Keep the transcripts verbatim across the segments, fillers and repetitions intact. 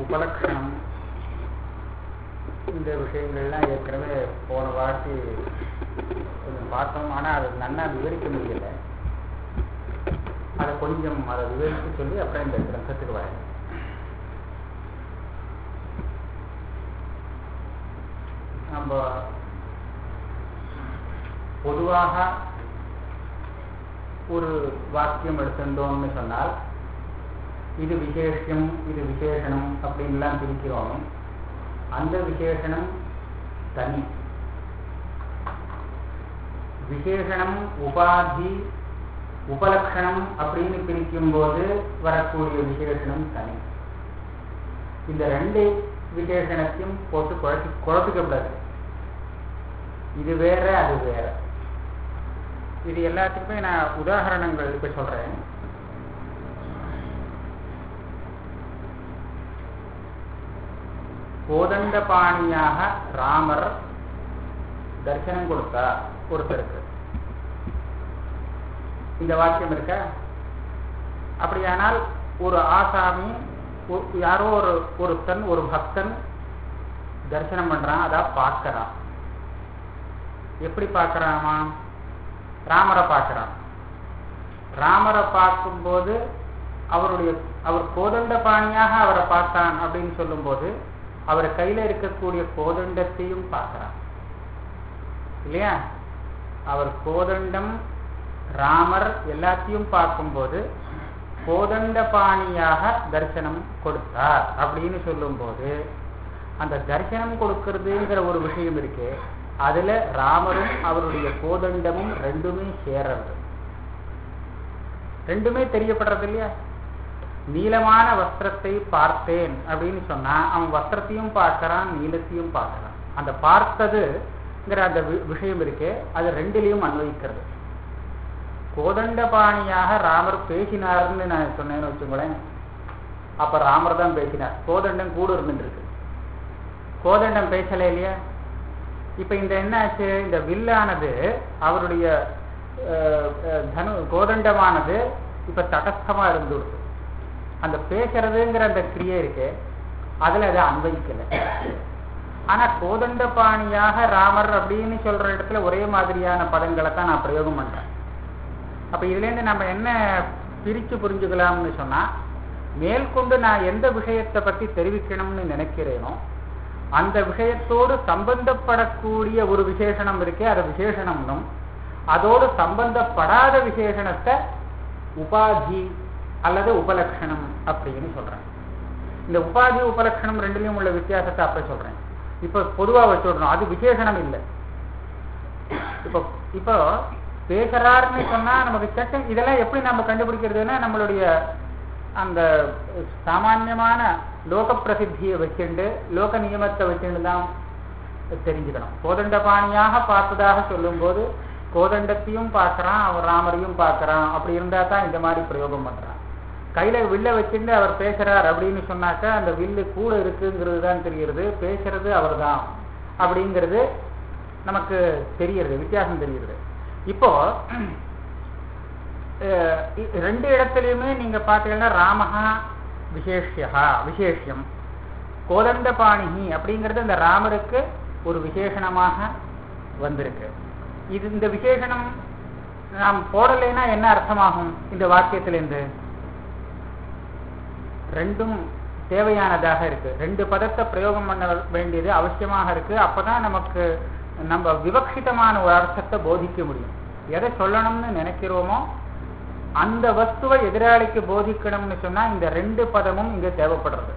உபலக்ஷணம் இந்த விஷயங்கள்லாம் ஏற்கனவே போன வாட்டி கொஞ்சம் பார்த்தோம். ஆனால் அது நல்லா விவரிக்க முடியலை. அதை கொஞ்சம் அதை விவரித்து சொல்லி அப்புறம் இந்த கிரந்தத்துக்கு வரேன். நம்ம பொதுவாக ஒரு வாக்கியம் எடுத்துட்டோம்னு சொன்னால் இது விசேஷம் இது விசேஷனம் அப்படின்லாம் பிரிக்கிறோம். அந்த விசேஷனம் தனி, விசேஷனம் உபாதி உபலக்ஷணம் அப்படின்னு பிரிக்கும் போது வரக்கூடிய விசேஷனம் தனி. இந்த ரெண்டு விசேஷணத்தையும் போட்டு குழப்பி குழப்பிக்கப்படாது. இது வேற அது வேற. இது எல்லாத்துக்குமே நான் உதாரணங்கள் இப்ப சொல்றேன். கோதண்ட பாணியாக ராமர் தரிசனம் கொடுத்தா ஒருத்தருக்கு, இந்த வாக்கியம் இருக்க. அப்படியானால் ஒரு ஆசாமி யாரோ ஒரு ஒருத்தன் ஒரு பக்தன் தரிசனம் பண்றான், அதான் பார்க்கறான். எப்படி பார்க்கறாமா? ராமரை பார்க்கறான். ராமரை பார்க்கும்போது அவருடைய அவர் கோதண்ட பாணியாக அவரை பார்த்தான் அப்படின்னு சொல்லும் போது அவர் கையில இருக்கக்கூடிய கோதண்டத்தையும் பார்க்கிறான் இல்லையா? அவர் கோதண்டம் ராமர் எல்லாத்தையும் பார்க்கும்போது கோதண்ட பாணியாக தரிசனம் கொடுத்தார் அப்படின்னு சொல்லும் போது அந்த தரிசனம் கொடுக்கிறதுங்கிற ஒரு விஷயம் இருக்கு. அதுல ராமரும் அவருடைய கோதண்டமும் ரெண்டுமே சேர்றது, ரெண்டுமே தெரியப்படுறது இல்லையா? நீளமான வஸ்திரத்தை பார்த்தேன் அப்படின்னு சொன்னா அவன் வஸ்திரத்தையும் பார்க்கறான், நீளத்தையும் பார்க்கறான். அந்த பார்த்ததுங்கிற அந்த விஷயம் இருக்கே அது ரெண்டிலையும் அன்வயிக்கிறது. கோதண்ட பாணியாக ராமர் பேசினார்னு நான் சொன்னேன்னு வச்சுக்கோங்களேன், அப்ப ராமர் தான் பேசினார், கோதண்டம் கூட இருந்துட்டு இருக்கு. கோதண்டம் பேசல இல்லையா? இப்ப இந்த என்னாச்சு, இந்த வில்லானது அவருடைய தனு கோதண்டமானது இப்ப தடஸ்தமா இருந்துடுது. அந்த பேசுறதுங்கிற அந்த கிரியை இருக்கு, அதுல அதை அன்வைக்கல. ஆனா கோதண்ட பாணியாக ராமர் அப்படின்னு சொல்ற இடத்துல ஒரே மாதிரியான பதங்களை தான் நான் பிரயோகம் பண்றேன். அப்ப இதுல இருந்து நம்ம என்ன பிரிச்சு புரிஞ்சுக்கலாம்னு சொன்னா, மேற்கொண்டு நான் எந்த விஷயத்தை பத்தி தெரிவிக்கணும்னு நினைக்கிறேனோ அந்த விஷயத்தோடு சம்பந்தப்படக்கூடிய ஒரு விசேஷனம் இருக்கே அது விசேஷனம்னும், அதோடு சம்பந்தப்படாத விசேஷணத்தை உபாதி அல்லது உபலக்ஷணம் அப்படின்னு சொல்றேன். இந்த உபாதி உபலக்ஷணம் ரெண்டுலயும் உள்ள வித்தியாசத்தை அப்ப சொல்றேன். இப்ப பொதுவா வச்சுடணும், அது விசேஷனம் இல்லை. இப்போ இப்போ பேசுறாருன்னு சொன்னா நமக்கு சட்ட இதெல்லாம் எப்படி நம்ம கண்டுபிடிக்கிறதுன்னா நம்மளுடைய அந்த சாமான்யமான லோக பிரசித்தியை வச்சுண்டு லோக நியமத்தை வச்சுண்டு தான் தெரிஞ்சுக்கணும். கோதண்ட பாணியாக பார்த்ததாக சொல்லும் போது கோதண்டத்தையும் பார்க்கறான், அவர் ராமரையும் பார்க்கறான். அப்படி இருந்தா தான் இந்த மாதிரி பிரயோகம் பண்றான். கையில வில்ல வச்சுட்டு அவர் பேசுறார் அப்படின்னு சொன்னாக்கா அந்த வில்லு கூட இருக்குங்கிறது தான் தெரிகிறது, பேசுறது அவர் தான் அப்படிங்கிறது நமக்கு தெரிகிறது, வித்தியாசம் தெரிகிறது. இப்போ ரெண்டு இடத்துலையுமே நீங்க பார்த்தீங்கன்னா ராமஹா விசேஷா விசேஷம், கோதண்ட பாணிஹி அப்படிங்கிறது இந்த ராமருக்கு ஒரு விசேஷணமாக வந்திருக்கு. இது இந்த விசேஷனம் நாம் போடலைன்னா என்ன அர்த்தமாகும் இந்த வாக்கியத்திலிருந்து? ரெண்டும் தேவையானதாக இருக்கு, ரெண்டு பதத்தை பிரயோகம் பண்ண வேண்டியது அவசியமாக இருக்கு. அப்பதான் நமக்கு நம்ம விவக்ஷிதமான ஒரு அர்த்தத்தை போதிக்க முடியும். எதை சொல்லணும்னு நினைக்கிறோமோ அந்த வஸ்துவை எதிராளிக்கு போதிக்கணும்னு சொன்னா இந்த ரெண்டு பதமும் இங்க தேவைப்படுறது.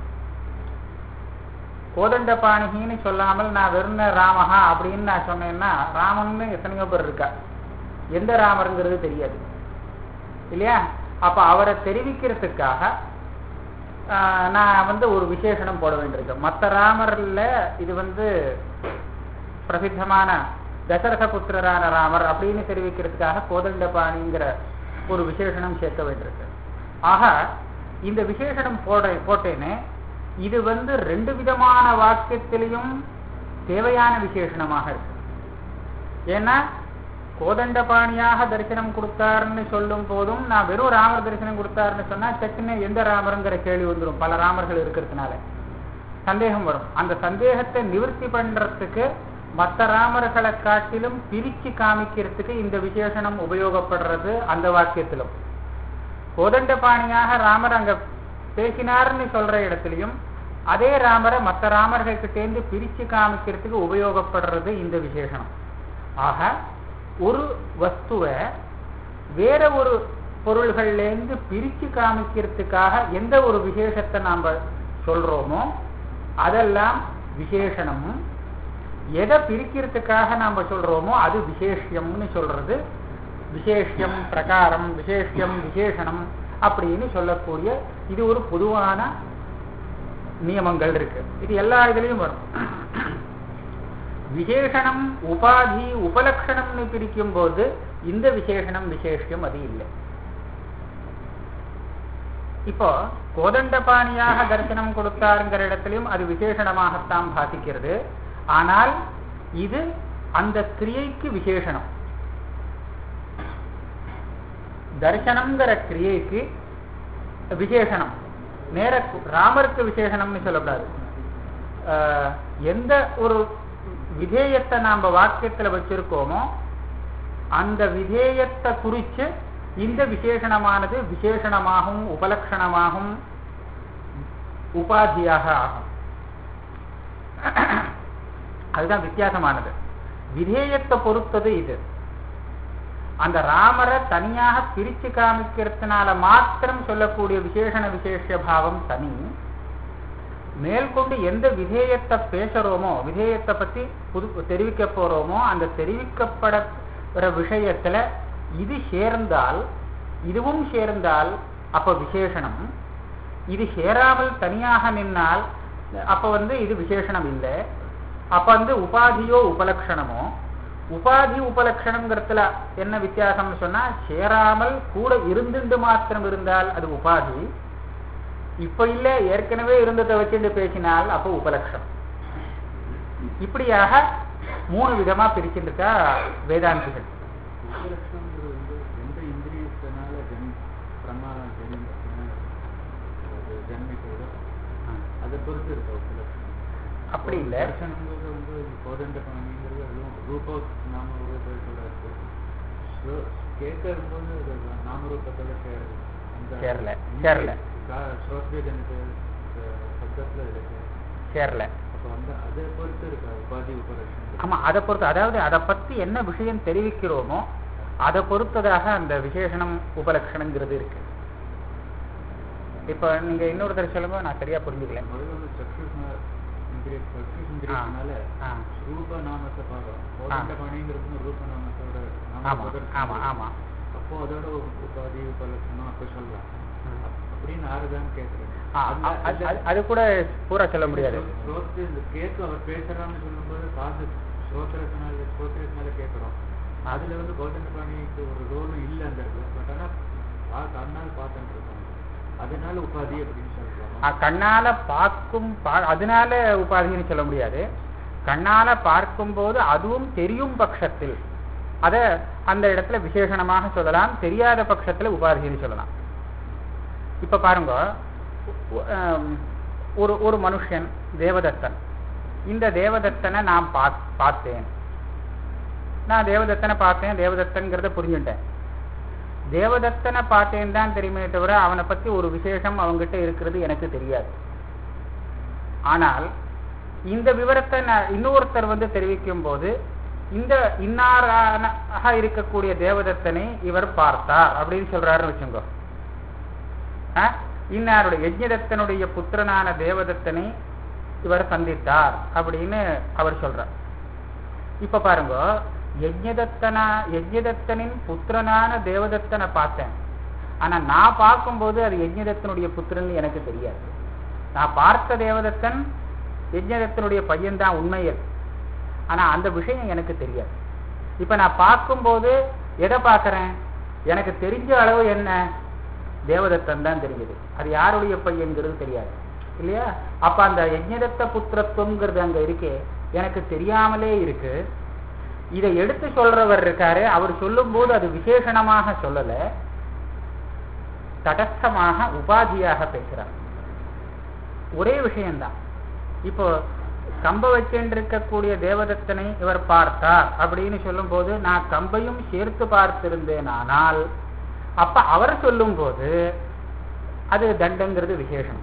கோதண்ட பாணிகின்னு சொல்லாமல் நான் வெறும் ராமஹா அப்படின்னு நான் சொன்னேன்னா ராமன்னு எத்தனையோ பேர் இருக்கா, எந்த ராமருங்கிறது தெரியாது இல்லையா? அப்ப அவரை தெரிவிக்கிறதுக்காக நான் வந்து ஒரு விசேஷனம் போட வேண்டியிருக்கேன். மற்ற ராமர்ல இது வந்து பிரசித்தமான தசரத புத்திரரான ராமர் அப்படின்னு தெரிவிக்கிறதுக்காக கோதண்ட பாணிங்கிற ஒரு விசேஷனம் சேர்க்க வேண்டியிருக்கு. ஆக இந்த விசேஷனம் போட போட்டேன்னு இது வந்து ரெண்டு விதமான வாக்கியத்திலையும் தேவையான விசேஷனமாக இருக்கு. ஏன்னா கோதண்ட பாணியாக தரிசனம் கொடுத்தாருன்னு சொல்லும் போதும் நான் வெறும் ராமர் தரிசனம் கொடுத்தாருன்னு சொன்னா சட்டுன்னு எந்த ராமருங்கிற கேள்வி வந்துடும், பல ராமர்கள் இருக்கிறதுனால. சந்தேகம் வரும். அந்த சந்தேகத்தை நிவர்த்தி பண்றதுக்கு மற்ற ராமர்களை காட்டிலும் பிரிச்சு காமிக்கிறதுக்கு இந்த விசேஷனம் உபயோகப்படுறது. அந்த வாக்கியத்திலும் கோதண்டபாணியாக ராமர் அங்க பேசினார்னு சொல்ற இடத்துலையும் அதே ராமரை மற்ற ராமர்கள் கிட்டேந்து பிரிச்சு காமிக்கிறதுக்கு உபயோகப்படுறது இந்த விசேஷனம். ஆக ஒரு வஸ்துவை வேற ஒரு பொருள்கள்லேருந்து பிரிச்சு காமிக்கிறதுக்காக எந்த ஒரு விசேஷத்தை நாம சொல்றோமோ அதெல்லாம் விசேஷனமும், எதை பிரிக்கிறதுக்காக நாம சொல்றோமோ அது விசேஷம்னு சொல்றது. விசேஷம் பிரகாரம், விசேஷம் விசேஷனம் அப்படின்னு சொல்லக்கூடிய இது ஒரு பொதுவான நியமங்கள் இருக்கு. இது எல்லா இதுலயும் வரும். விசேஷனம் உபாதி உபலட்சணம்னு பிரிக்கும் போது இந்த விசேஷனம் விசேஷம் அது இல்லை. இப்போ கோதண்டபாணியாக தரிசனம் கொடுத்தாருங்கிற இடத்திலும் அது விசேஷணமாகத்தான் பாதிக்கிறது. ஆனால் இது அந்த கிரியைக்கு விசேஷனம். தரிசனம்ங்கிற கிரியைக்கு விசேஷனம். நேர ராமருக்கு விசேஷனம்னு சொல்லக்கூடாது. எந்த ஒரு விதேயத்தை நாம வாக்கியத்துல வச்சிருக்கோமோ அந்த விதேயத்தை குறிச்சு இந்த விசேஷணமானது விசேஷணமாகவும் உபலட்சணமாகவும் உபாதியாக ஆகும். அதுதான் வித்தியாசமானது. விதேயத்தை பொறுத்தது இது. அந்த ராமரை தனியாக பிரிச்சு காமிக்கிறதுனால மாத்திரம் சொல்லக்கூடிய விசேஷண விசேஷ பாவம் தனி. மேற்கொண்டு எந்த விதேயத்தை பேசுறோமோ, விதேயத்தை பத்தி புது தெரிவிக்க போறோமோ அந்த தெரிவிக்கப்படுற விஷயத்துல இது சேர்ந்தால், இதுவும் சேர்ந்தால் அப்ப விசேஷனம். இது சேராமல் தனியாக நின்னால் அப்ப வந்து இது விசேஷனம் இல்லை. அப்ப வந்து உபாதியோ உபலட்சணமோ. உபாதி உபலட்சணம்ங்கிறதுல என்ன வித்தியாசம்னு சொன்னா, சேராமல் கூட இருந்துட்டு மாத்திரம் இருந்தால் அது உபாதி. இப்ப இல்ல ஏற்கனவே இருந்ததை வச்சுட்டு பேசினால் அப்போ உபலட்சணம். இப்படியாக மூணு விதமா பிரிச்சுருக்கா வேதாந்திகள். அப்படி இல்லை. சேரல சேரல சேரல ஆமா, அதை பொறுத்து, அதாவது அதை பத்தி என்ன விஷயம் தெரிவிக்கிறோமோ அதை பொறுத்ததாக அந்த விசேஷனம் உபலட்சணங்கிறது இருக்கு. இப்ப நீங்க இன்னொருத்தர் சொல்லுங்க, நான் சரியா புரிஞ்சுக்கல. அது கூட பூரா சொல்ல முடியாது. அதுல வந்து கோதண்டபாணிக்கு ஒரு ரோலும் இல்லை அந்த இடத்துல. பட் ஆனா கண்ணால் பார்த்துட்டு இருக்காங்க, அதனால உபாதி அப்படின்னு சொல்றாங்க. கண்ணால பார்க்கும், அதனால உபாதின்னு சொல்ல முடியாது. கண்ணால பார்க்கும் போது அதுவும் தெரியும் பட்சத்தில் அத அந்த இடத்துல விசேஷணமாக சொல்லலாம், தெரியாத பட்சத்துல உபாதின்னு சொல்லலாம். இப்ப பாருங்க, ஒரு ஒரு மனுஷன் தேவதத்தன். இந்த தேவதத்தனை நான் பார்த்தேன், நான் தேவதத்தனை பார்த்தேன், தேவதத்தன்கிறத புரிஞ்சுட்டேன். தேவதத்தனை பார்த்தேன் தான் தெரியுமே தவிர அவனை பத்தி ஒரு விசேஷம் அவங்கிட்ட இருக்கிறது எனக்கு தெரியாது. ஆனால் இந்த விவரத்தை நான் இன்னொருத்தர் வந்து தெரிவிக்கும் போது, இந்த இன்னாராக இருக்கக்கூடிய தேவதத்தனை இவர் பார்த்தார் அப்படின்னு சொல்றாருன்னு வச்சுங்க. இன்னாருடைய யஜ்ஞதத்தனுடைய புத்திரனான தேவதத்தனை இவர் சந்தித்தார் அப்படின்னு அவர் சொல்றார். இப்ப பாருங்க, யஜ்ஞதத்தனா யஜ்ஞதத்தனின் புத்திரனான தேவதத்தனை பார்த்தேன். ஆனா நான் பார்க்கும்போது அது யஜ்ஞதத்தனுடைய புத்திரன் எனக்கு தெரியாது. நான் பார்த்த தேவதத்தன் யஜ்ஞதத்தனுடைய பையன் தான் உண்மையில், ஆனா அந்த விஷயம் எனக்கு தெரியாது. இப்ப நான் பார்க்கும்போது எதை பார்க்கிறேன், எனக்கு தெரிஞ்ச அளவு என்ன, தேவதத்தன் தான் தெரியுது. அது யாருடைய பையன்கிறது தெரியாது இல்லையா? அப்ப அந்த யஜ்ஞதத்த புத்திரத்துவங்கிறது அங்க இருக்கே, எனக்கு தெரியாமலே இருக்கு. இதை எடுத்து சொல்றவர் இருக்காரு, அவர் சொல்லும் போது அது விசேஷணமாக சொல்லல, தடஸ்தமாக உபாதியாக பேசுறார். ஒரே விஷயம்தான். இப்போ கம்ப வச்சிருக்கக்கூடிய தேவதத்தனை இவர் பார்த்தார் அப்படின்னு சொல்லும் போது நான் கம்பையும் சேர்த்து பார்த்திருந்தேன். ஆனால் அப்ப அவர் சொல்லும் போது அது தண்டங்கிறது விசேஷம்.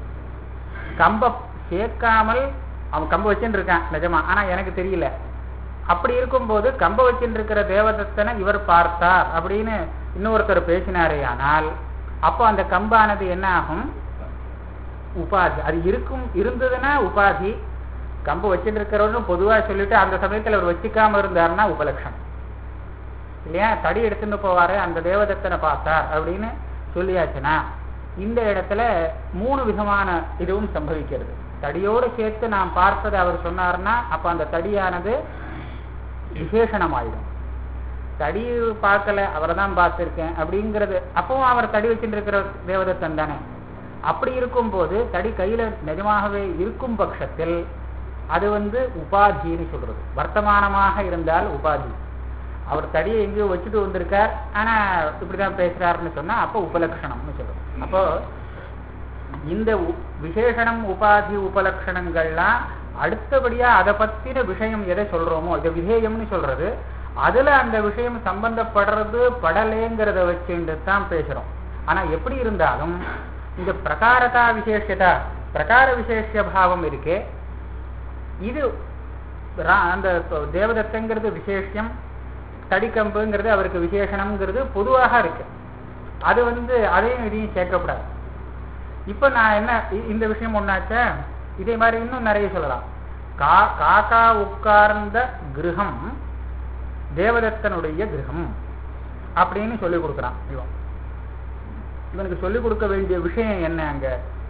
கம்ப சேர்க்காமல் அவன் கம்ப வச்சுட்டு இருக்கான் நிஜமா, ஆனா எனக்கு தெரியல. அப்படி இருக்கும்போது கம்ப வச்சுட்டு இருக்கிற தேவதத்தனை இவர் பார்த்தார் அப்படின்னு இன்னொருத்தர் பேசினாரே, ஆனால் அப்போ அந்த கம்பானது என்ன ஆகும்? உபாதி. அது இருக்கும் இருந்ததுன்னா உபாதி. கம்பு வச்சுட்டு இருக்கிறவரும் பொதுவா சொல்லிட்டு அந்த சமயத்துல அவர் வச்சுக்காம இருந்தாருன்னா உபலட்சணம் இல்லையா? தடி எடுத்துட்டு போவாரு அந்த தேவதத்தனை பார்த்தார் அப்படின்னு சொல்லியாச்சுன்னா இந்த இடத்துல மூணு விதமான இதுவும் சம்பவிக்கிறது. தடியோடு சேர்த்து நாம் பார்த்ததை அவர் சொன்னார்னா அப்ப அந்த தடியானது விசேஷணம் ஆயிடும். தடி பார்க்கல, அவரை தான் பார்த்திருக்கேன் அப்படிங்கிறது, அப்பவும் அவர் தடி வச்சுட்டு இருக்கிற தேவதத்தன் தானே. அப்படி இருக்கும் போது தடி கையில நிஜமாகவே இருக்கும் பட்சத்தில் அது வந்து உபாதின்னு சொல்றது. வர்த்தமானமாக இருந்தால் உபாதி. அவர் தடியை எங்கேயோ வச்சுட்டு வந்திருக்கார், ஆனா இப்படிதான் பேசுறாருன்னு சொன்னா அப்போ உபலட்சணம்னு சொல்றது. அப்போ இந்த விசேஷணம் உபாதி உபலட்சணங்கள்லாம் அடுத்தபடியா அதை பத்தின விஷயம் எதை சொல்றோமோ இதை விதேயம்னு சொல்றது. அதுல அந்த விஷயம் சம்பந்தப்படுறது படலேங்கிறத வச்சுட்டு தான் பேசுறோம். ஆனா எப்படி இருந்தாலும் இந்த பிரகாரதா விசேஷதா பிரகார விசேஷ பாவம் இருக்கே, இது அந்த தேவதத்தங்கிறது விசேஷம், தடிக்கம்புங்கிறது அவருக்கு விசேஷணம்ங்கிறது பொதுவாக இருக்கு. அது வந்து அதையும் இதையும் சேர்க்கப்படாது. இப்ப நான் என்ன இந்த விஷயம் ஒன்னாச்ச, இதே மாதிரி இன்னும் நிறைய சொல்லலாம். கா காக்கா உட்கார்ந்த கிரகம் தேவதத்தனுடைய கிரகம் அப்படின்னு சொல்லி கொடுக்குறான் இவன். இவனுக்கு சொல்லிக் கொடுக்க வேண்டிய விஷயம் என்ன? அங்க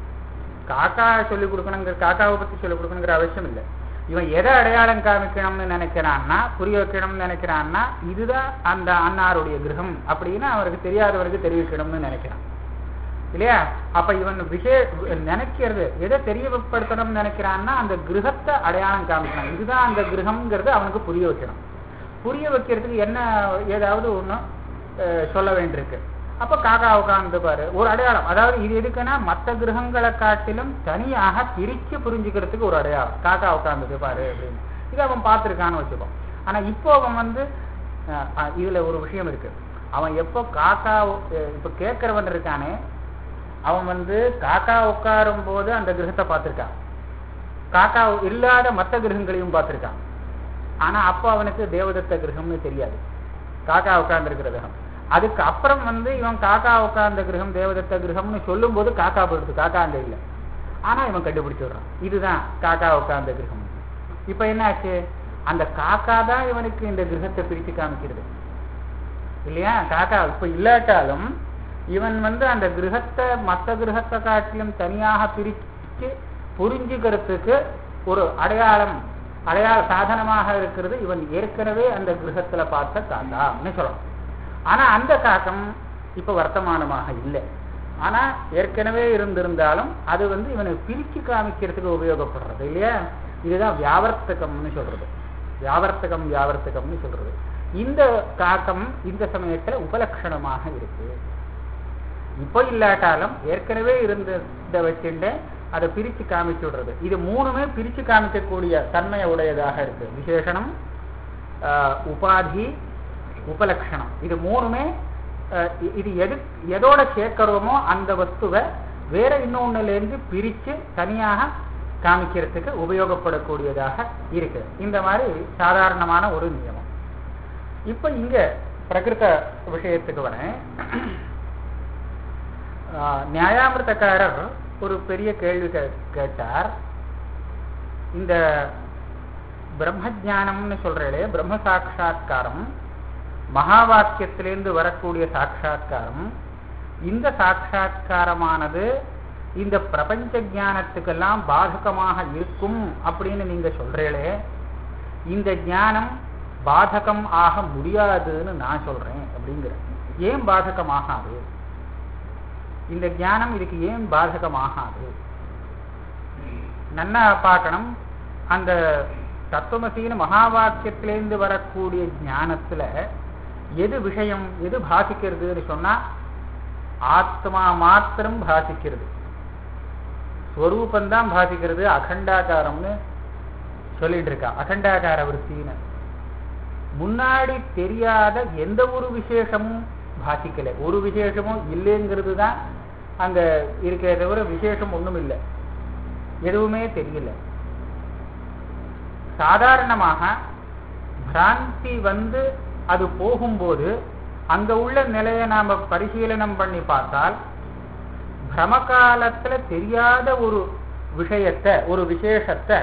காக்கா சொல்லிக் கொடுக்கணுங்கிற காக்காவை பத்தி சொல்லிக் கொடுக்கணுங்கிற அவசியம் இல்லை. இவன் எதை அடையாளம் காமிக்கணும்னு நினைக்கிறான்னா, புரிய வைக்கணும்னு நினைக்கிறான்னா, இதுதான் அந்த அன்னாருடைய கிரகம் அப்படின்னு அவருக்கு தெரியாதவருக்கு தெரிவிக்கணும்னு நினைக்கிறான் இல்லையா? அப்ப இவன் விஷய நினைக்கிறது எதை தெரியப்படுத்தணும்னு நினைக்கிறான்னா அந்த கிரகத்தை அடையாளம் காமிக்கணும். இதுதான் அந்த கிரகம்ங்கிறது அவனுக்கு புரிய வைக்கணும். புரிய வைக்கிறதுக்கு என்ன ஏதாவது ஒண்ணு சொல்ல வேண்டியிருக்கு. அப்ப காக்கா உட்கார்ந்து பாரு ஒரு அடையாளம். அதாவது இது எதுக்குன்னா மற்ற கிரகங்களை காட்டிலும் தனியாக பிரிச்சு புரிஞ்சுக்கிறதுக்கு ஒரு அடையாளம். காக்கா உட்கார்ந்து பாரு அப்படின்னு இது அவன் பார்த்திருக்கான்னு வச்சுக்கோம். ஆனா இப்போ அவன் வந்து இதுல ஒரு விஷயம் இருக்கு. அவன் எப்போ காக்கா இப்ப கேட்கிறவன் இருக்கானே, அவன் வந்து காக்கா உட்காரும் போது அந்த கிரகத்தை பார்த்திருக்கான், காக்கா இல்லாத மற்ற கிரகங்களையும் பார்த்திருக்கான். ஆனா அப்போ அவனுக்கு தேவதத்த கிரகம்னு தெரியாது, காக்கா உட்கார்ந்து இருக்கிற கிரகம். அதுக்கு அப்புறம் வந்து இவன் காக்கா உட்கார்ந்த கிரகம் தேவதத்த கிரகம்னு சொல்லும் போது காக்கா போயிடுது, காக்கா அங்க இல்லை. ஆனா இவன் கண்டுபிடிச்சு விடுறான் இதுதான் காக்கா உட்கார்ந்த கிரகம். இப்ப என்ன ஆச்சு? அந்த காக்கா தான் இவனுக்கு இந்த கிரகத்தை பிரித்து காமிக்கிறது இல்லையா? காக்கா இப்ப இல்லாட்டாலும் இவன் வந்து அந்த கிரகத்தை மற்ற கிரகத்தை காட்டிலும் தனியாக பிரிச்சு புரிஞ்சுக்கிறதுக்கு ஒரு அடையாளம் அடையாள சாதனமாக இருக்கிறது இவன் ஏற்கனவே அந்த கிரகத்துல பார்த்த காக்கான்னு சொல்லணும். ஆனா அந்த காக்கம் இப்ப வர்த்தமானமாக இல்லை. ஆனா ஏற்கனவே இருந்திருந்தாலும் அது வந்து இவனை பிரிச்சு காமிக்கிறதுக்கு உபயோகப்படுறது இல்லையா? இதுதான் வியாவர்த்தகம்னு சொல்றது. வியாவர்த்தகம் வியாவர்த்தகம்னு சொல்றது. இந்த காக்கம் இந்த சமயத்துல உபலட்சணமாக இருக்கு. இப்போ இல்லாட்டாலும் ஏற்கனவே இருந்த வச்சுட்டு அதை பிரிச்சு காமிச்சு விடுறது. இது மூணுமே பிரிச்சு காமிக்கக்கூடிய தன்மையை உடையதாக இருக்கு. விசேஷனம், உபாதி, உபலட்சணம். இது மூணுமே இது எது எதோட சேர்க்கிறோமோ அந்த வஸ்துவை வேற இன்னொன்னுல இருந்து பிரிச்சு தனியாக காமிக்கிறதுக்கு உபயோகப்படக்கூடியதாக இருக்கு. இந்த மாதிரி சாதாரணமான ஒரு நியமம். இப்ப இங்க பிரகிருத விஷயத்துக்கு வரேன். நியாயாமிர்தக்காரர் ஒரு பெரிய கேள்வி கேட்டார். இந்த பிரம்மஜானம்னு சொல்றே, பிரம்ம சாட்சா்காரம், மகா வாக்கியத்திலிருந்து வரக்கூடிய சாட்சா்காரம், இந்த சாட்சா்காரமானது இந்த பிரபஞ்ச ஞானத்துக்கெல்லாம் பாதகமாக இருக்கும் அப்படின்னு நீங்க சொல்றீங்களே, இந்த ஞானம் பாதகம் ஆக முடியாதுன்னு நான் சொல்றேன் அப்படிங்கிற. ஏன் பாதகமாகாது? இந்த ஞானம் இதுக்கு ஏன் பாதகமாகாது? நன்னா பார்க்கணும். அந்த தத்துவமசின்னு மகா வாக்கியத்திலிருந்து வரக்கூடிய ஞானத்துல எது விஷயம், எது பாசிக்கிறதுன்னு சொன்னா ஆத்மா மாத்திரம் பாசிக்கிறது. ஸ்வரூபந்தான் பாதிக்கிறது, அகண்டாகாரம்னு சொல்லிட்டு இருக்கா. அகண்டாகார விருத்தின்னு முன்னாடி தெரியாத எந்த ஒரு விசேஷமும் பாதிக்கலை. ஒரு விசேஷமும் இல்லைங்கிறது தான் அங்க இருக்கிற தவிர விசேஷம் ஒண்ணும் இல்லை, எதுவுமே தெரியல. சாதாரணமாக பிராந்தி வந்து அது போகும்போது அங்க உள்ள நிலையை நாம பரிசீலனம் பண்ணி பார்த்தால் பிரமகாலத்துல தெரியாத ஒரு விஷயத்தை ஒரு விசேஷத்தை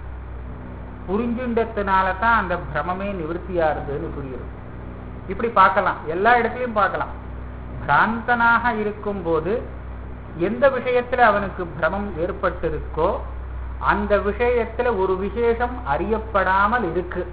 புரிஞ்சுண்டத்தினால தான் அந்த பிரமமே நிவர்த்தியாருதுன்னு புரியுது. இப்படி பார்க்கலாம், எல்லா இடத்துலையும் பார்க்கலாம். பிராந்தனாக இருக்கும் போது எந்த விஷயத்துல அவனுக்கு பிரமம் ஏற்பட்டிருக்கோ அந்த விஷயத்துல ஒரு விசேஷம் அறியப்படாமல் இருக்கு.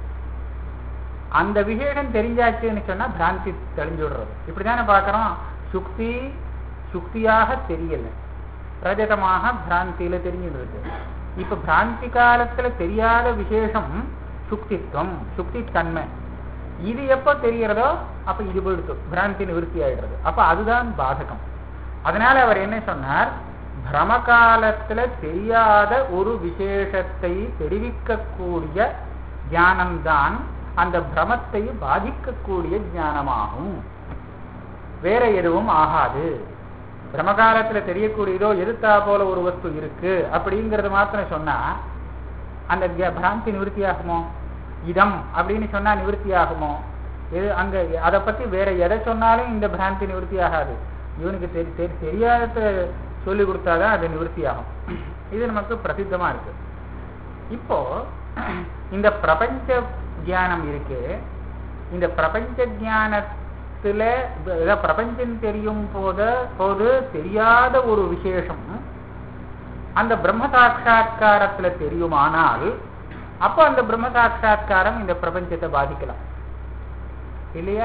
அந்த விசேஷம் தெரிஞ்சாச்சுன்னு சொன்னா பிராந்தி தெளிஞ்சு விடுறது. இப்படிதானே பார்க்கிறோம். சுக்தி சுக்தியாக தெரியல, பிரஜதமாக பிராந்தியில தெரிஞ்சுட்டு இருக்கு. இப்ப பிராந்தி காலத்துல தெரியாத விசேஷம் சுக்தித்வம், சுக்தி தன்மை. இது எப்ப தெரிகிறதோ அப்ப இது போயிடுத்து, பிராந்தி நிவர்த்தி ஆயிடுறது. அப்ப அதுதான் பாதகம். அதனால அவர் என்ன சொன்னார், பிரமகாலத்துல தெரியாத ஒரு விசேஷத்தை தெரிவிக்கக்கூடிய ஞானம்தான் அந்த பிரமத்தை பாதிக்கக்கூடிய ஞானமாகும், வேற எதுவும் ஆகாது. பிரமகாலத்துல தெரியக்கூடியதோ எதிர்த்தா போல ஒரு வஸ்து இருக்கு அப்படிங்கறது மாத்திரம் சொன்னா அந்த பிராந்தி நிவர்த்தி ஆகுமோ? இதம் அப்படின்னு சொன்னா நிவர்த்தி ஆகுமோ? எது அங்க அதை பத்தி வேற எதை சொன்னாலும் இந்த பிராந்தி நிவர்த்தி ஆகாது. இவனுக்கு தெரி தெரியாத சொல்லி கொடுத்தாதான் அது நிவர்த்தி ஆகும். இது நமக்கு பிரசித்தமா இருக்கு. இப்போ இந்த பிரபஞ்ச தியானம் இருக்கு. இந்த பிரபஞ்ச தியானத்துல பிரபஞ்சம் தெரியும் போத போது தெரியாத ஒரு விசேஷம் அந்த பிரம்ம சாட்சா்காரத்துல தெரியுமானால் அப்போ அந்த பிரம்ம சாட்சா்காரம் இந்த பிரபஞ்சத்தை பாதிக்கலாம் இல்லையா?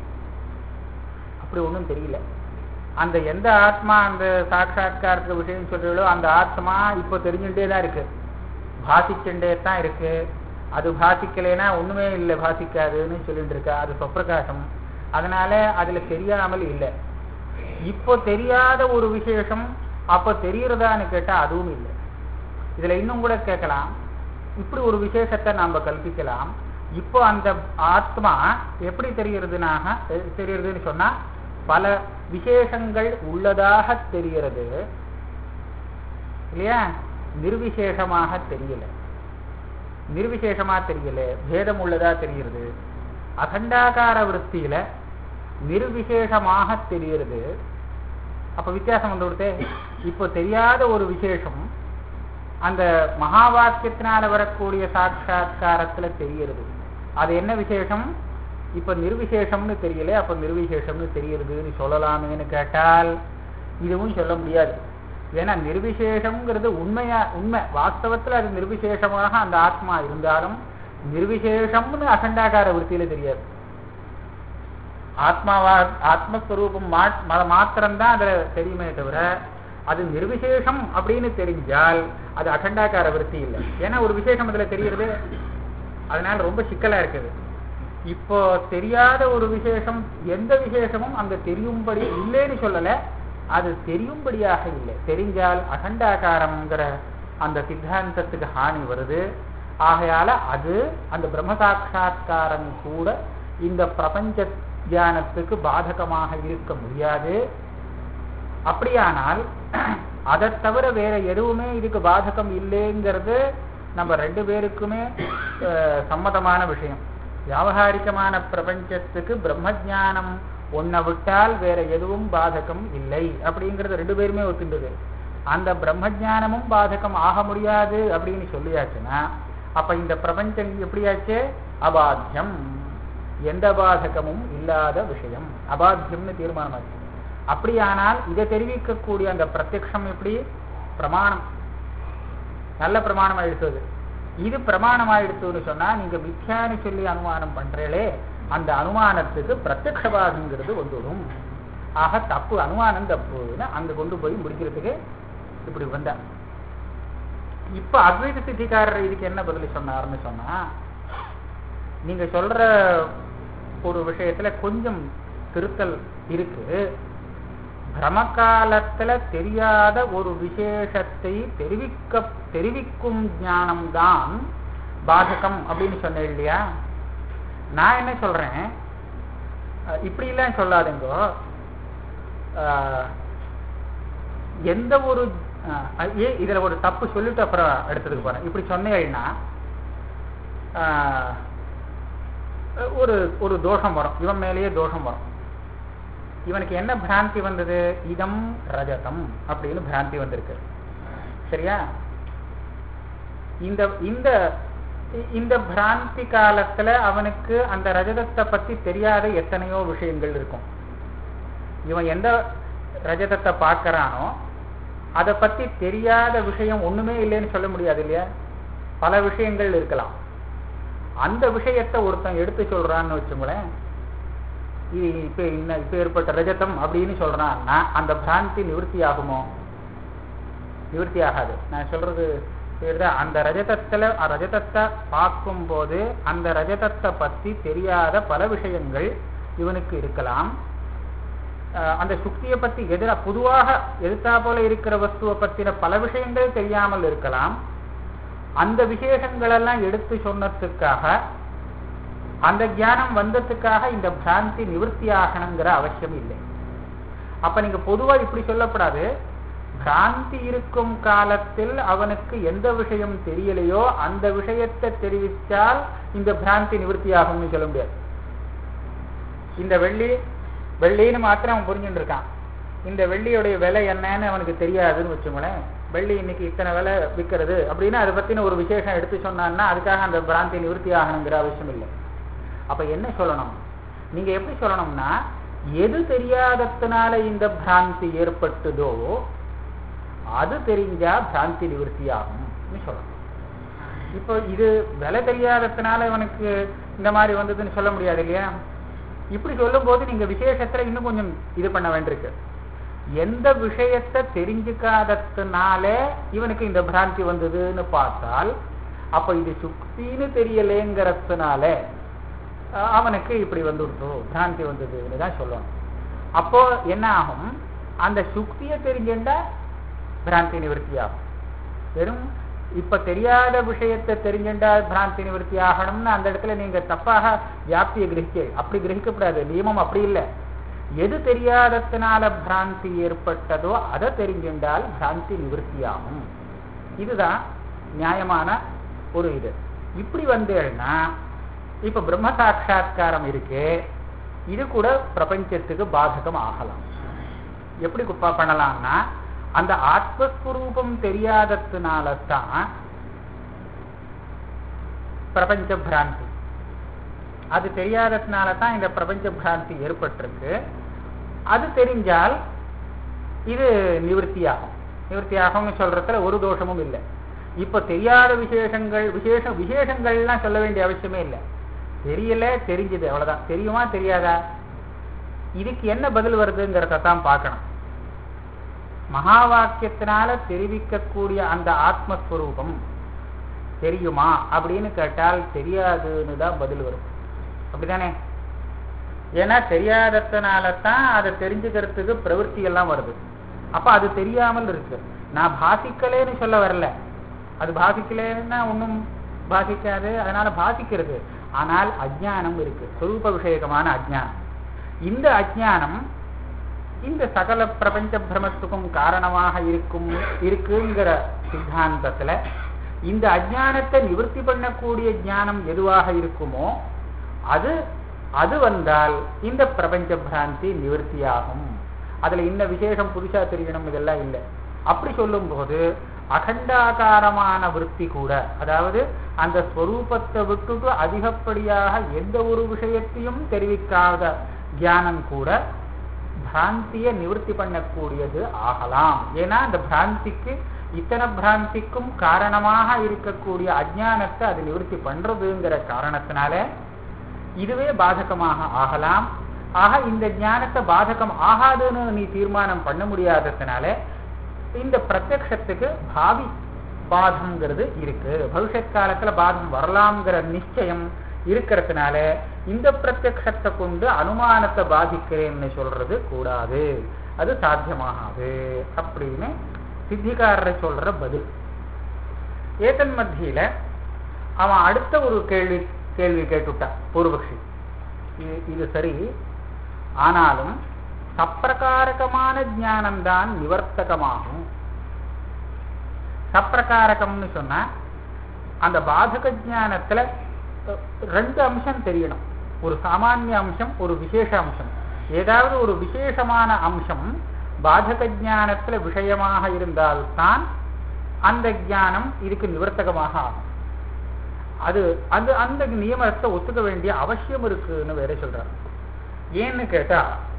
அப்படி ஒன்றும் தெரியல. அந்த எந்த ஆத்மா அந்த சாட்சா்காரத்துக்கு விஷயம் சொல்றீங்களோ அந்த ஆத்மா இப்போ தெரிஞ்சுட்டே தான் இருக்கு, பாசிச்சுட்டே தான் இருக்கு. அது பாசிக்கலைன்னா ஒண்ணுமே இல்லை, பாசிக்காதுன்னு சொல்லிட்டு இருக்கா. அது சொப்பிரகாசம், அதனால அதுல தெரியாமல் இல்லை. இப்போ தெரியாத ஒரு விசேஷம் அப்போ தெரியுறதான்னு கேட்டா அதுவும் இல்லை. இதுல இன்னும் கூட கேட்கலாம், இப்படி ஒரு விசேஷத்தை நாம கல்பிக்கலாம். இப்போ அந்த ஆத்மா எப்படி தெரிகிறதுனாக தெரிகிறதுன்னு சொன்னா பல விசேஷங்கள் உள்ளதாக தெரிகிறது இல்லையா? நிர்விசேஷமாக தெரியல, நிர்விசேஷமா தெரியல, பேதம் உள்ளதா தெரிகிறது. அகண்டாகார விருத்தியில நிர்விசேஷமாக தெரிகிறது. அப்ப வித்தியாசம் வந்து கொடுத்தே. இப்போ தெரியாத ஒரு விசேஷம் அந்த மகா வாக்கியத்தினால வரக்கூடிய சாட்சா்காரத்துல தெரிகிறது. அது என்ன விசேஷம்? இப்ப நிர்விசேஷம்னு தெரியல, அப்ப நிர்விசேஷம்னு தெரியுதுன்னு சொல்லலாமேன்னு கேட்டால் இதுவும் சொல்ல முடியாது. ஏன்னா நிர்விசேஷம்ங்கிறது உண்மையா உண்மை வாஸ்தவத்துல அது நிர்விசேஷமாக அந்த ஆத்மா இருந்தாலும் நிர்விசேஷம்னு அகண்டாகார விருத்தியில தெரியாது. ஆத்மாவா ஆத்மஸ்வரூபம் மாத்திரம்தான் அதுல தெரியுமே தவிர அது நிர்விசேஷம் அப்படின்னு தெரிஞ்சால் அது அகண்டாகார விருத்தி இல்லை. ஏன்னா ஒரு விசேஷம் அதுல தெரியுது, அதனால ரொம்ப சிக்கலா இருக்குது. இப்போ தெரியாத ஒரு விசேஷம், எந்த விசேஷமும் அங்க தெரியும்படி இல்லைன்னு சொல்லல, அது தெரியும்படியாக இல்லை. தெரிஞ்சால் அகண்டாகாரம்ங்கிற அந்த சித்தாந்தத்துக்கு ஹானி வருது. ஆகையால அது அந்த பிரம்ம சாட்சா்காரம் கூட இந்த பிரபஞ்ச தியானத்துக்கு பாதகமாக இருக்க முடியாது. அப்படியானால் அதை தவிர வேற எதுவுமே இதுக்கு பாதகம் இல்லைங்கிறது நம்ம ரெண்டு பேருக்குமே சம்மதமான விஷயம். வியாவகாரிகமான பிரபஞ்சத்துக்கு பிரம்ம ஜானம் ஒன்ன விட்டால் வேற எதுவும் பாதகம் இல்லை அப்படிங்கிறது ரெண்டு பேருமே ஒத்துண்டது. அந்த பிரம்ம ஜானமும் பாதகம் ஆக முடியாது அப்படின்னு சொல்லியாச்சுன்னா அப்ப இந்த பிரபஞ்சம் எப்படியாச்சு? அபாத்தியம், எந்த பாதகமும் இல்லாத விஷயம், அபாத்தியம்னு தீர்மானமாச்சு. அப்படியானால் இதை தெரிவிக்கக்கூடிய அந்த பிரத்யக்ஷம் எப்படி? பிரமாணம், நல்ல பிரமாணம் ஆயிடுச்சு. இது பிரமாணம் ஆயிடுச்சுன்னு சொன்னா நீங்க மித்யான்னு சொல்லி அனுமானம் பண்றீங்களே, அந்த அனுமானத்துக்கு பிரத்யக்ஷபாதங்கிறது வந்துடும். ஆக தப்பு, அனுமானம் தப்புன்னு அங்க கொண்டு போய் முடிக்கிறதுக்கு இப்படி வந்தா. இப்ப அத்வைத சித்திகாரர் இதுக்கு என்ன பதில் சொன்னார்னு சொன்னா, நீங்க சொல்ற ஒரு விஷயத்துல கொஞ்சம் திருத்தல் இருக்கு. பிரமகாலத்துல தெரியாத ஒரு விசேஷத்தை தெரிவிக்க தெரிவிக்கும் ஞானம்தான் பாதகம் அப்படின்னு சொன்னேன் இல்லையா? நான் என்ன சொல்றேன், இப்படி எல்லாம் சொல்லாதுங்கோ. எந்த ஒரு இதுல ஒரு தப்பு சொல்லிட்டு அப்புறம் எடுத்துட்டு போறேன். இப்படி சொன்னேன்னா ஒரு ஒரு தோஷம் வரும், இவன் மேலேயே தோஷம் வரும். இவனுக்கு என்ன பிராந்தி வந்தது? இதம் ரஜதம் அப்படின்னு பிராந்தி வந்திருக்கு. சரியா? இந்த இந்த இந்த பிராந்தி காலத்துல அவனுக்கு அந்த ரஜதத்தை பத்தி தெரியாத எத்தனையோ விஷயங்கள் இருக்கும். இவன் எந்த ரஜதத்தை பார்க்கறானோ அதை பத்தி தெரியாத விஷயம் ஒண்ணுமே இல்லைன்னு சொல்ல முடியாது இல்லையா? பல விஷயங்கள் இருக்கலாம். அந்த விஷயத்தை ஒருத்தன் எடுத்து சொல்றான்னு வச்சுங்களேன், இது இப்ப இன்ன இப்ப ஏற்பட்ட ரஜதம் அப்படின்னு சொல்றான்னா அந்த பிராந்தி நிவர்த்தி ஆகுமோ? நிவர்த்தி ஆகாது. நான் சொல்றது அந்த ரஜதத்துல ரஜதத்தை பார்க்கும் போது அந்த ரஜதத்தை பத்தி தெரியாத பல விஷயங்கள் இவனுக்கு இருக்கலாம். அந்த சுக்தியை பத்தி எதிர பொதுவாக எதிர்த்தா போல இருக்கிற வஸ்துவை பத்தின பல விஷயங்கள் தெரியாமல் இருக்கலாம். அந்த விசேஷங்கள் எல்லாம் எடுத்து சொன்னதுக்காக, அந்த ஞானம் வந்ததுக்காக இந்த பிராந்தி நிவர்த்தி ஆகணுங்கிற அவசியம் இல்லை. அப்ப நீங்க பொதுவா இப்படி சொல்லப்படாது, பிராந்தி இருக்கும் காலத்தில் அவனுக்கு எந்த விஷயம் தெரியலையோ அந்த விஷயத்தை தெரிவித்தால் இந்த பிராந்தி நிவர்த்தி ஆகும்னு சொல்ல முடியாது. இந்த வெள்ளி வெள்ளின்னு மாத்திரம் அவன் புரிஞ்சுட்டு இருக்கான். இந்த வெள்ளியுடைய விலை என்னன்னு அவனுக்கு தெரியாதுன்னு வச்சுங்களேன். வெள்ளி இன்னைக்கு இத்தனை விலை விற்கிறது அப்படின்னு அதை பத்தின ஒரு விசேஷம் எடுத்து சொன்னான்னா அதுக்காக அந்த பிராந்தி நிவர்த்தி ஆகணுங்கிற அவசியம் இல்லை. அப்ப என்ன சொல்லணும்? நீங்க எப்படி சொல்லணும்னா, எது தெரியாததுனால இந்த பிராந்தி ஏற்பட்டுதோ அது தெரிஞ்சா பிராந்தி நிவர்த்தி ஆகும் சொல்லணும். இப்போ இது விலை தெரியாததுனால இவனுக்கு இந்த மாதிரி வந்ததுன்னு சொல்ல முடியாது இல்லையா? இப்படி சொல்லும் போது நீங்க விசேஷத்துல இன்னும் கொஞ்சம் இது பண்ண வேண்டியிருக்கு. எந்த விஷயத்தை தெரிஞ்சுக்காததுனால இவனுக்கு இந்த பிராந்தி வந்ததுன்னு பார்த்தால், அப்ப இது சுக்தின்னு தெரியலேங்கிறதுனால அவனுக்கு இப்படி வந்துடுதோ பிராந்தி வந்ததுன்னு தான் சொல்லணும். அப்போ என்ன ஆகும்? அந்த சுக்தியை தெரிஞ்சுட்டா பிராந்தி நிவர்த்தி ஆகும். வெறும் இப்ப தெரியாத விஷயத்தை தெரிஞ்சுட்டா பிராந்தி நிவர்த்தி ஆகணும்னு அந்த இடத்துல நீங்க தப்பாக வியாப்தியை கிரகிக்க அப்படி கிரகிக்கப்படாது. நியமம் அப்படி இல்லை. எது தெரியாததுனால பிராந்தி ஏற்பட்டதோ அதை தெரிஞ்சுட்டால் பிராந்தி நிவர்த்தி ஆகும். இதுதான் நியாயமான ஒரு இது. இப்படி வந்தேன்னா இப்ப பிரம்ம சாட்சா்காரம் இருக்கு, இது கூட பிரபஞ்சத்துக்கு பாதகம் ஆகலாம். எப்படி பண்ணலாம்னா, அந்த ஆத்மஸ்வரூபம் தெரியாததுனால தான் பிரபஞ்ச பிராந்தி, அது தெரியாததுனால தான் இந்த பிரபஞ்ச பிராந்தி ஏற்பட்டிருக்கு. அது தெரிஞ்சால் இது நிவர்த்தியாகும். நிவர்த்தியாகும்னு சொல்றதுல ஒரு தோஷமும் இல்லை. இப்ப தெரியாத விசேஷங்கள் விசேஷ விசேஷங்கள்லாம் சொல்ல வேண்டிய அவசியமே இல்லை. தெரியல, தெரிஞ்சது, அவ்வளவுதான். தெரியுமா தெரியாதா? இதுக்கு என்ன பதில் வருதுங்கிறத தான் பார்க்கணும். மகா வாக்கியத்தினால தெரிவிக்கக்கூடிய அந்த ஆத்மஸ்வரூபம் தெரியுமா அப்படின்னு கேட்டால் தெரியாதுன்னு தான் பதில் வரும். அப்படித்தானே? ஏன்னா தெரியாததுனால தான் அதை தெரிஞ்சுக்கிறதுக்கு பிரவೃತ್ತಿ எல்லாம் வருது. அப்ப அது தெரியாமல் இருக்கு. நான் பாசிக்கலேன்னு சொல்ல வரல. அது பாசிக்கலேன்னா ஒன்றும் பாசிக்காது, அதனால பாசிக்கிறது. ஆனால் அஜ்ஞானம் இருக்கு, சொரூப விஷயகமான அஜ்ஞானம். இந்த அஜ்ஞானம் இந்த சகல பிரபஞ்ச பிரமத்துக்கும் காரணமாக இருக்கும் இருக்குங்கிற சித்தாந்தத்துல இந்த அஜ்ஞானத்தை நிவர்த்தி பண்ணக்கூடிய ஞானம் எதுவாக இருக்குமோ அது அது வந்தால் இந்த பிரபஞ்ச பிராந்தி நிவர்த்தியாகும். அதுல இன்ன விசேஷம் புதுசா தெரியணும் இதெல்லாம் இல்லை. அப்படி சொல்லும் போது அகண்டாகாரமான விருத்தி கூட, அதாவது அந்த ஸ்வரூபத்தை விட்டுட்டு அதிகப்படியாக எந்த ஒரு விஷயத்தையும் தெரிவிக்காத ஞானம் கூட பிராந்தியை நிவர்த்தி பண்ணக்கூடியது ஆகலாம். ஏன்னா அந்த பிராந்திக்கு இத்தனை பிராந்திக்கும் காரணமாக இருக்கக்கூடிய அஜ்ஞானத்தை அது நிவர்த்தி பண்றதுங்கிற காரணத்தினால இதுவே பாதகமாக ஆகலாம். ஆக இந்த ஞானத்தை பாதகம் ஆகாதுன்னு நீ தீர்மானம் பண்ண முடியாததுனால இந்த பிரத்யக்ஷத்துக்கு பாவி பாதம்ங்கிறது இருக்கு. பவிஷ்யத் காலத்துல பாதம் வரலாம்ங்கிற நிச்சயம் இருக்கிறதுனால இந்த பிரத்யக்ஷத்தை கொண்டு அனுமானத்தை பாதிக்கிறேன்னு சொல்றது கூடாது. அது சாத்தியமாகாது அப்படின்னு சித்திகாரரை சொல்ற பதில். ஏதன் மத்தியில அவன் அடுத்த ஒரு கேள்வி கேள்வி கேட்டுட்டான் பூர்வபக்ஷி. இது சரி, ஆனாலும் சப்பிரகாரகமான ஞானம்தான் நிவர்த்தகமாகும். சப்பிரகாரகம்னு சொன்னா அந்த பாதக ஞானத்துல ரெண்டு அம்சம் தெரியணும். ஒரு சாமானிய அம்சம், ஒரு விசேஷ அம்சம். ஏதாவது ஒரு விசேஷமான அம்சம் பாதக ஞானத்துல விஷயமாக இருந்தால்தான் அந்த ஞானம் இதுக்கு நிவர்த்தகமாக ஆகும். அது அது அந்த நியமத்தை ஒத்துக்க வேண்டிய அவசியம் இருக்குன்னு வேற சொல்றாரு. ஏன்னு கேட்டா,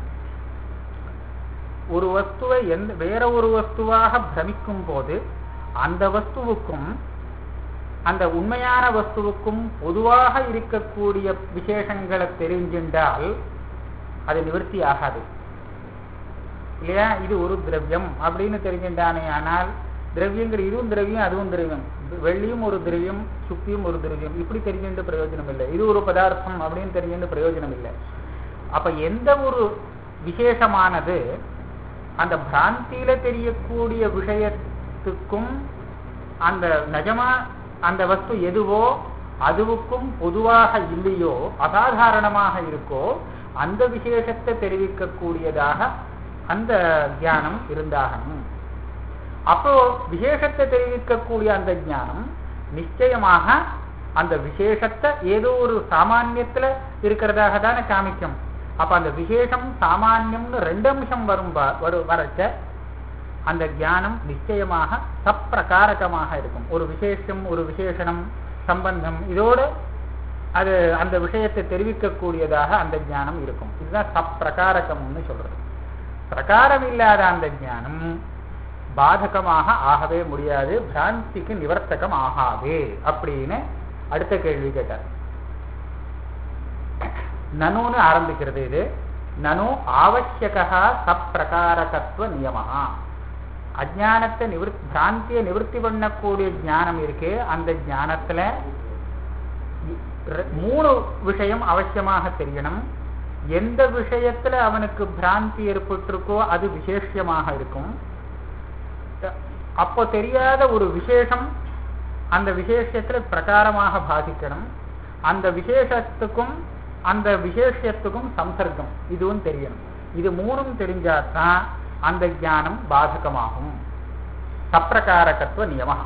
ஒரு வஸ்துவை எந்த வேற ஒரு வஸ்துவாக பிரமிக்கும் போது அந்த வஸ்துவுக்கும் அந்த உண்மையான வஸ்துவுக்கும் பொதுவாக இருக்கக்கூடிய விசேஷங்களை தெரிஞ்சின்றால் அது நிவர்த்தி ஆகாது இல்லையா? இது ஒரு திரவியம் அப்படின்னு தெரிஞ்சின்றானே, ஆனால் திரவியங்கிற இதுவும் திரவியம் அதுவும் திரவியம், வெள்ளியும் ஒரு திரவியம் சுக்தியும் ஒரு திரவியம், இப்படி தெரிஞ்சுட்டு பிரயோஜனம் இல்லை. இது ஒரு பதார்த்தம் அப்படின்னு தெரிஞ்சுட்டு பிரயோஜனம் இல்லை. அப்ப எந்த ஒரு விசேஷமானது அந்த பிராந்தியில தெரியக்கூடிய விஷயத்துக்கும் அந்த நிஜமா அந்த வஸ்து எதுவோ அதுவுக்கும் பொதுவாக இல்லையோ, அசாதாரணமாக இருக்கோ, அந்த விசேஷத்தை தெரிவிக்கக்கூடியதாக அந்த ஞானம் இருந்தாகணும். அப்போ விசேஷத்தை தெரிவிக்கக்கூடிய அந்த ஞானம் நிச்சயமாக அந்த விசேஷத்தை ஏதோ ஒரு சாமானியத்துல இருக்கிறதாக தானே காமிக்கும். அப்ப அந்த விசேஷம் சாமானியம்னு ரெண்டு அம்சம் வரும் வரச்ச அந்த ஞானம் நிச்சயமாக சப்பிரகாரகமாக இருக்கும். ஒரு விசேஷம் ஒரு விசேஷனம் சம்பந்தம் இதோடு அது அந்த விஷயத்தை தெரிவிக்கக்கூடியதாக அந்த ஞானம் இருக்கும். இதுதான் சப்பிரகாரகம்னு சொல்றது. பிரகாரம் இல்லாத அந்த ஞானம் பாதகமாக ஆகவே முடியாது, பிராந்திக்கு நிவர்த்தகம் ஆகாது அப்படின்னு அடுத்த கேள்வி கேட்டார். நனுன்னு ஆரம்பிக்கிறது இது. நனு ஆவசியகா சப்பிரகாரகத்துவ நியமஹா. அஜானத்தை நிவர்த்தி பிராந்தியை நிவர்த்தி பண்ணக்கூடிய ஞானம் இருக்கு. அந்த ஞானத்துல மூணு விஷயம் அவசியமாக தெரியணும். எந்த விஷயத்துல அவனுக்கு பிராந்தி ஏற்பட்டிருக்கோ அது விசேஷமாக இருக்கும். அப்போ தெரியாத ஒரு விசேஷம் அந்த விசேஷத்துல பிரகாரமாக பாதிக்கணும். அந்த விசேஷத்துக்கும் அந்த விசேஷத்துக்கும் சம்சர்க்கம் இதுவும் தெரியணும். இது மூணும் தெரிஞ்சாதான் அந்த ஞானம் பாதகமாகும். சப்பிரகாரகத்துவ நியம.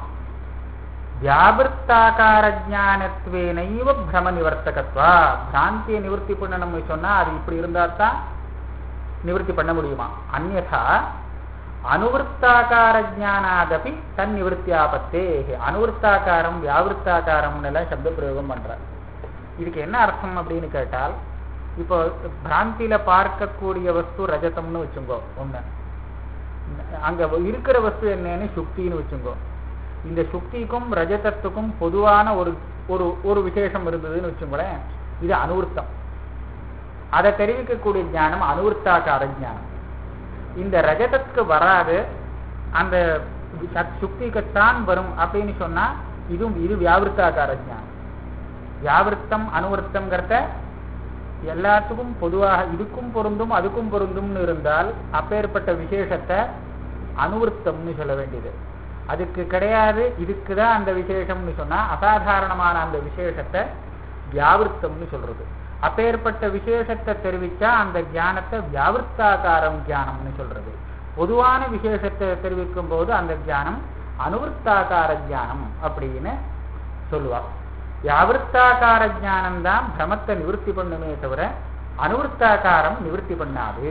வியாபிருத்தாகார ஞானத்வேனைவ பிரம நிவர்த்தகத்வா. பிராந்தியை நிவர்த்தி பண்ணணும்னு சொன்னா அது இப்படி இருந்தா தான் நிவர்த்தி பண்ண முடியுமா? அந்யதா அனுவருத்தாகார ஜானாதபி தன் நிவர்த்தியாபத்தே. அனுவருத்தாகாரம் வியாவிருத்தாகாரம்னு எல்லாம் சப்த பிரயோகம் பண்ற. இதுக்கு என்ன அர்த்தம் அப்படின்னு கேட்டால், இப்போ பிராந்தியில பார்க்கக்கூடிய வஸ்து ரஜதம்னு வச்சுங்கோ ஒண்ணு, அங்க இருக்கிற வஸ்து என்னன்னு சுக்தின்னு வச்சுங்கோ. இந்த சுக்திக்கும் ரஜதத்துக்கும் பொதுவான ஒரு ஒரு ஒரு விசேஷம் இருந்ததுன்னு வச்சுங்களேன், இது அனுவருத்தம். அதை தெரிவிக்கக்கூடிய ஞானம் அனுவருத்தாகார ஞானம். இந்த ரஜதத்துக்கு வராது, அந்த சுக்திக்குத்தான் வரும் அப்படின்னு சொன்னா இதுவும் இது வியாவிருத்தாகார ஞானம். வியாவிருத்தம் அனுவருத்தம்ங்கிறத எல்லாத்துக்கும் பொதுவாக இதுக்கும் பொருந்தும் அதுக்கும் பொருந்தும்னு இருந்தால் அப்பேற்பட்ட விசேஷத்தை அனுவருத்தம்னு சொல்ல வேண்டியது. அதுக்கு கிடையாது, இதுக்குதான் அந்த விசேஷம்னு சொன்னா அசாதாரணமான அந்த விசேஷத்தை வியாவிருத்தம்னு சொல்றது. அப்பேற்பட்ட விசேஷத்தை தெரிவிச்சா அந்த ஞானத்தை வியாவிருத்தாகாரம் ஞானம்னு சொல்றது. பொதுவான விசேஷத்தை தெரிவிக்கும் போது அந்த ஞானம் அனுவருத்தாகார ஞானம் அப்படின்னு சொல்லுவார். வியாவிருத்தாகார ஞானம் தான் பிரமத்தை நிவர்த்தி பண்ணுமே தவிர அனுவருத்தாகாரம் நிவர்த்தி பண்ணாது.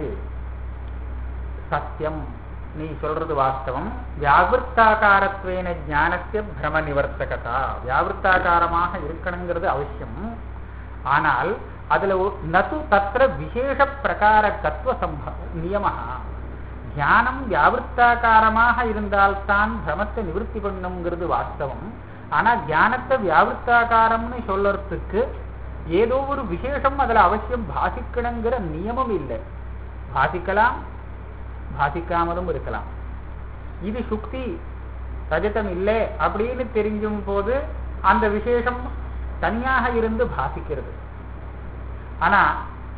சத்தியம், நீ சொல்றது வாஸ்தவம். வியாவிருத்தாகாரத்வேன ஞானத்திய பிரம நிவர்த்தகதா. வியாவிருத்தாகாரமாக இருக்கணுங்கிறது அவசியம். ஆனால் அதுல நது தத்திர விசேஷ பிரகார தத்துவ சம்ப நியம. ஞானம் வியாவிருத்தாகாரமாக இருந்தால்தான் பிரமத்தை நிவர்த்தி பண்ணுங்கிறது வாஸ்தவம். ஆனா ஞானத்தை வியாவிருத்தாகாரம்னு சொல்லறதுக்கு ஏதோ ஒரு விசேஷம் அதுல அவசியம் பாதிக்கணுங்கிற நியமம் இல்லை. பாதிக்கலாம், பாதிக்காமலும் இருக்கலாம். இது சுக்தி ரஜதம் இல்லை அப்படின்னு தெரிஞ்சும் போது அந்த விசேஷம் தனியாக இருந்து பாதிக்கிறது. ஆனா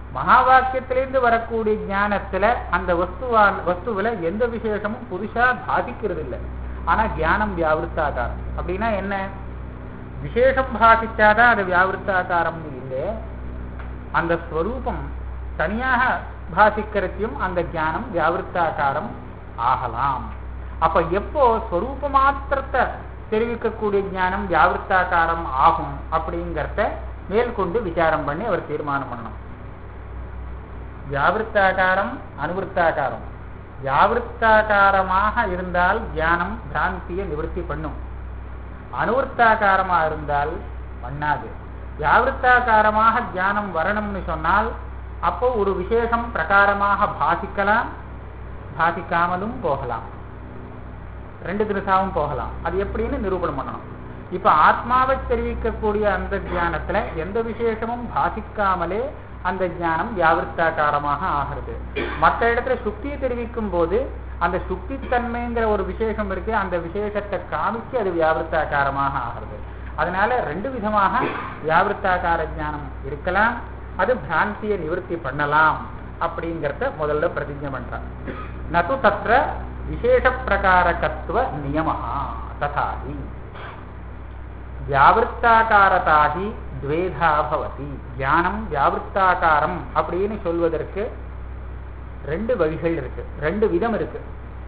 மகா வாக்கியத்திலிருந்து வரக்கூடிய ஞானத்துல அந்த வஸ்துவா வஸ்துவில எந்த விசேஷமும் புதுசா பாதிக்கிறது இல்லை. ஆனா ஞானம் வியாவிருத்தாகாரம். அப்படின்னா என்ன? விசேஷம் பாதிச்சாதான் அது வியாவிருத்தாகாரம்னு இல்லை, அந்த ஸ்வரூபம் தனியாக பாதிக்கிறதையும் அந்த ஞானம் வியாவிருத்தாகாரம் ஆகலாம். அப்ப எப்போ ஸ்வரூப மாத்திரத்தை தெரிவிக்கக்கூடிய ஞானம் வியாவிருத்தாகாரம் ஆகும் அப்படிங்கிறத மேற்கொண்டு விசாரம் பண்ணி அவர் தீர்மானம் பண்ணணும். வியாவிருத்தாகாரம் அனுவிருத்தாகாரம். வியாவிருத்தாகாரமாக இருந்தால் ஞானம் பிராந்தியை நிவர்த்தி பண்ணும், அனுவர்த்தாகாரமாக இருந்தால் பண்ணாது. வியாவிருத்தாகாரமாக ஞானம் வரணும்னு சொன்னால் அப்போ ஒரு விசேஷம் பிரகாரமாக பாதிக்கலாம், பாதிக்காமலும் போகலாம், ரெண்டு தினசாவும் போகலாம். அது எப்படின்னு நிரூபணம் பண்ணணும். இப்ப ஆத்மாவை தெரிவிக்கக்கூடிய அந்த ஞானத்துல எந்த விசேஷமும் பாதிக்காமலே அந்த ஞானம் வியாவிருத்தாகாரமாக ஆகிறது. மற்ற இடத்துல சுக்தியை தெரிவிக்கும் போது அந்த சுக்தி தன்மைங்கிற ஒரு விசேஷம் இருக்கு, அந்த விசேஷத்தை காமிச்சு அது வியாவிருத்தாகாரமாக ஆகிறது. அதனால ரெண்டு விதமாக வியாவிருத்தாகார ஞானம் இருக்கலாம், அது பிராந்தியை நிவர்த்தி பண்ணலாம் அப்படிங்கிறத முதல்ல பிரதிஜை பண்றார். நது தத்ர விசேஷ பிரகாரகத்துவ நியமஹா ததாஹி வியாவிருத்தாகாரதாகி துவேதா பவதி. ஞானம் வியாவிருத்தாகாரம் அப்படின்னு சொல்வதற்கு ரெண்டு வழிகள் இருக்கு, ரெண்டு விதம் இருக்கு.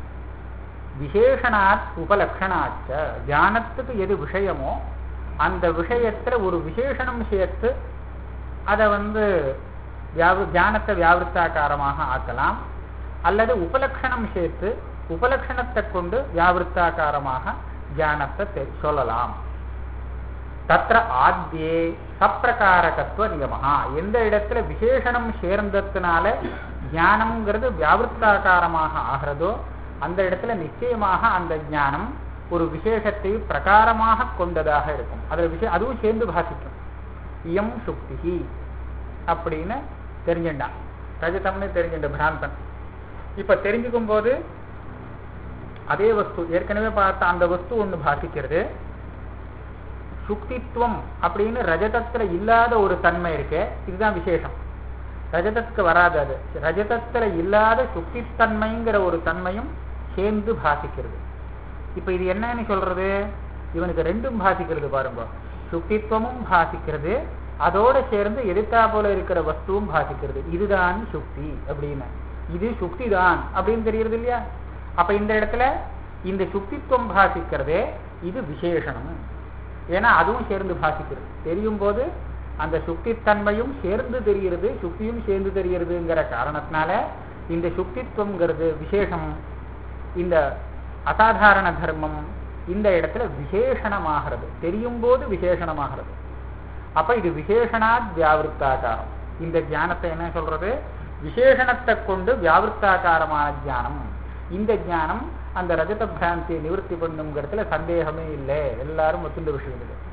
விசேஷனாத் உபலக்ஷணாச்ச. ஞானத்துக்கு எது விஷயமோ அந்த விஷயத்துல ஒரு விசேஷனம் சேர்த்து அதை வந்து ஞானத்தை வியாவிருத்தாகாரமாக ஆக்கலாம், அல்லது உபலக்ஷணம் சேர்த்து உபலக்ஷணத்தை கொண்டு வியாவிருத்தாகாரமாக ஞானத்தை சொல்லலாம். தத்ர ஆத்யே சப்பிரகாரகத்துவ நியமஹா. எந்த இடத்துல விசேஷனம் சேர்ந்ததுனால ஞானம்ங்கிறது வியாவிருத்தாகாரமாக ஆகிறதோ அந்த இடத்துல நிச்சயமாக அந்த ஞானம் ஒரு விசேஷத்தை பிரகாரமாக கொண்டதாக இருக்கும். அதில் விஷயம் அதுவும் சேர்ந்து பாசிக்கும். இயம் சுக்தி அப்படின்னு தெரிஞ்சுட்டான், ரஜதம்னு தெரிஞ்சுட்ட பிராந்தன். இப்ப தெரிஞ்சுக்கும் போது அதே வஸ்து ஏற்கனவே பார்த்த அந்த வஸ்து ஒண்ணு பாசிக்கிறது. சுக்தித்துவம் அப்படின்னு ரஜதத்துல இல்லாத ஒரு தன்மை இருக்கு, இதுதான் விசேஷம். ரஜதத்துக்கு வராது, அது ரஜதத்துல இல்லாத சுக்தித்தன்மைங்கிற ஒரு தன்மையும் சேர்ந்து பாசிக்கிறது. இப்ப இது என்னன்னு சொல்றது? இவனுக்கு ரெண்டும் பாசிக்கிறது பாருங்க. சுக்தித்துவமும் பாசிக்கிறது, அதோட சேர்ந்து எதிர்த்தா போல இருக்கிற வஸ்துவும் பாசிக்கிறது. இதுதான் சுக்தி அப்படின்னு, இது சுக்தி தான் அப்படின்னு தெரியுறது இல்லையா? அப்ப இந்த இடத்துல இந்த சுக்தித்துவம் பாசிக்கிறதே இது விசேஷனம். ஏன்னா அதுவும் சேர்ந்து பாசிக்கிறது. தெரியும் போது அந்த சுக்தித்தன்மையும் சேர்ந்து தெரிகிறது, சுக்தியும் சேர்ந்து தெரிகிறதுங்கிற காரணத்தினால இந்த சுக்தித்துவம்ங்கிறது விசேஷம், இந்த அசாதாரண தர்மம் இந்த இடத்துல விசேஷணமாகிறது, தெரியும் போது விசேஷணமாகிறது. அப்ப இது விசேஷனாத் வியாவிருத்தாகாரம். இந்த ஞானத்தை என்ன சொல்றது? விசேஷணத்தை கொண்டு வியாவிருத்தாகாரமான ஞானம். இந்த ஞானம் அந்த ரஜத பிராந்தியை நிவர்த்தி பண்ணுங்கிறதுல சந்தேகமே இல்லை, எல்லாரும் ஒத்துண்ட விஷயம் இது.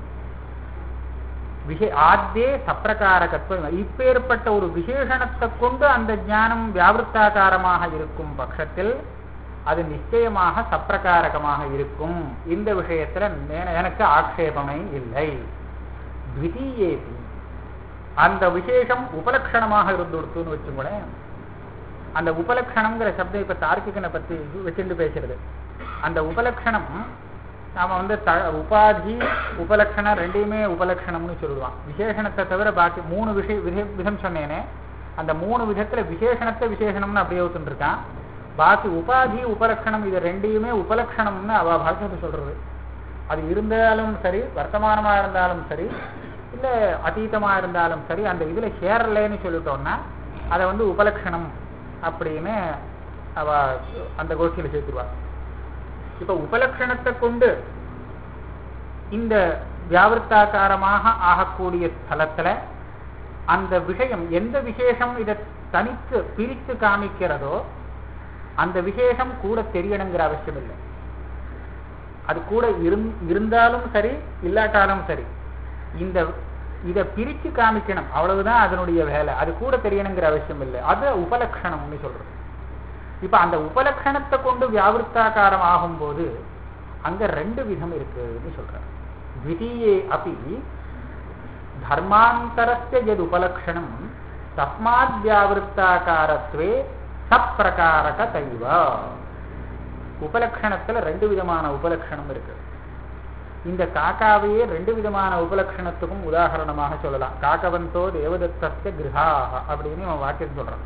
விஷே ஆத்தே சப்பிரகாரகத்துவம். இப்பேற்பட்ட ஒரு விசேஷணத்தை கொண்டு அந்த ஞானம் வியாவிருத்தாகாரமாக இருக்கும் பட்சத்தில் அது நிச்சயமாக சப்பிரகாரகமாக இருக்கும். இந்த விஷயத்துல எனக்கு ஆக்ஷேபமே இல்லை. த்விதீயேபி, அந்த விசேஷம் உபலக்ஷணமாக இருந்துடுத்துன்னு வச்சுக்கோங்களேன். அந்த உபலக்ஷணம்ங்கிற சப்தம் இப்ப தார்க்கிகனை பத்தி வச்சுட்டு பேசுறது. அந்த உபலக்ஷணம் நாம வந்து த உபாதி உபலக்ஷணம் ரெண்டையுமே உபலக்ஷணம்னு சொல்லுவான். விசேஷணத்தை தவிர பாக்கி மூணு விஷய வித விதம் சொன்னேனே, அந்த மூணு விதத்துல விசேஷணத்தை விசேஷணம்னு அப்படியே ஒத்துட்டு இருக்கான். பாக்கி உபாதி உபலக்ஷணம் இது ரெண்டையுமே உபலக்ஷணம்னு அவ பாஷத்தை சொல்றது. அது இருந்தாலும் சரி, வர்த்தமானமா இருந்தாலும் சரி, இல்ல அதீதமா இருந்தாலும் சரி, அந்த இதுல சேரலன்னு சொல்லிட்டோம்னா அதை வந்து உபலக்ஷணம் அப்படின்னு அவ அந்த கோஷ்டியில சேர்த்துருவா. இப்ப உபலக்ஷணத்தை கொண்டு இந்த வியாவிருத்தாகாரமாக ஆகக்கூடிய ஸ்தலத்துல அந்த விஷயம் எந்த விசேஷம் இதை தனித்து பிரித்து காமிக்கிறதோ அந்த விசேஷம் கூட தெரியணுங்கிற அவசியம் இல்லை. அது கூட இருந்தாலும் சரி இல்லாட்டாலும் சரி, இந்த இதை பிரிச்சு காமிக்கணும், அவ்வளவுதான் அதனுடைய வேலை. அது கூட தெரியணுங்கிற அவசியம் இல்லை. அது உபலக்ஷணம்னு சொல்றது. இப்ப அந்த உபலக்ஷணத்தை கொண்டு வியாவிருத்தாகாரம் ஆகும் போது அங்க ரெண்டு விதம் இருக்குன்னு சொல்றாரு. த்விதீயே அபி தர்மாந்தரஸ்ய யத் உபலக்ஷணம் தஸ்மாத் வியாவிருத்தாகாரத்வே சப்பிரகாரக தைவ. உபலக்ஷணத்துல ரெண்டு விதமான உபலக்ஷணம் இருக்கு. இந்த காக்காவையே ரெண்டு விதமான உபலக்ஷணத்துக்கும் உதாரணமாக சொல்லலாம். காக்கவந்தோ தேவதத்தஸ்ய கிருஹாஹ அப்படின்னு இவன் வாக்கியம் சொல்றான்.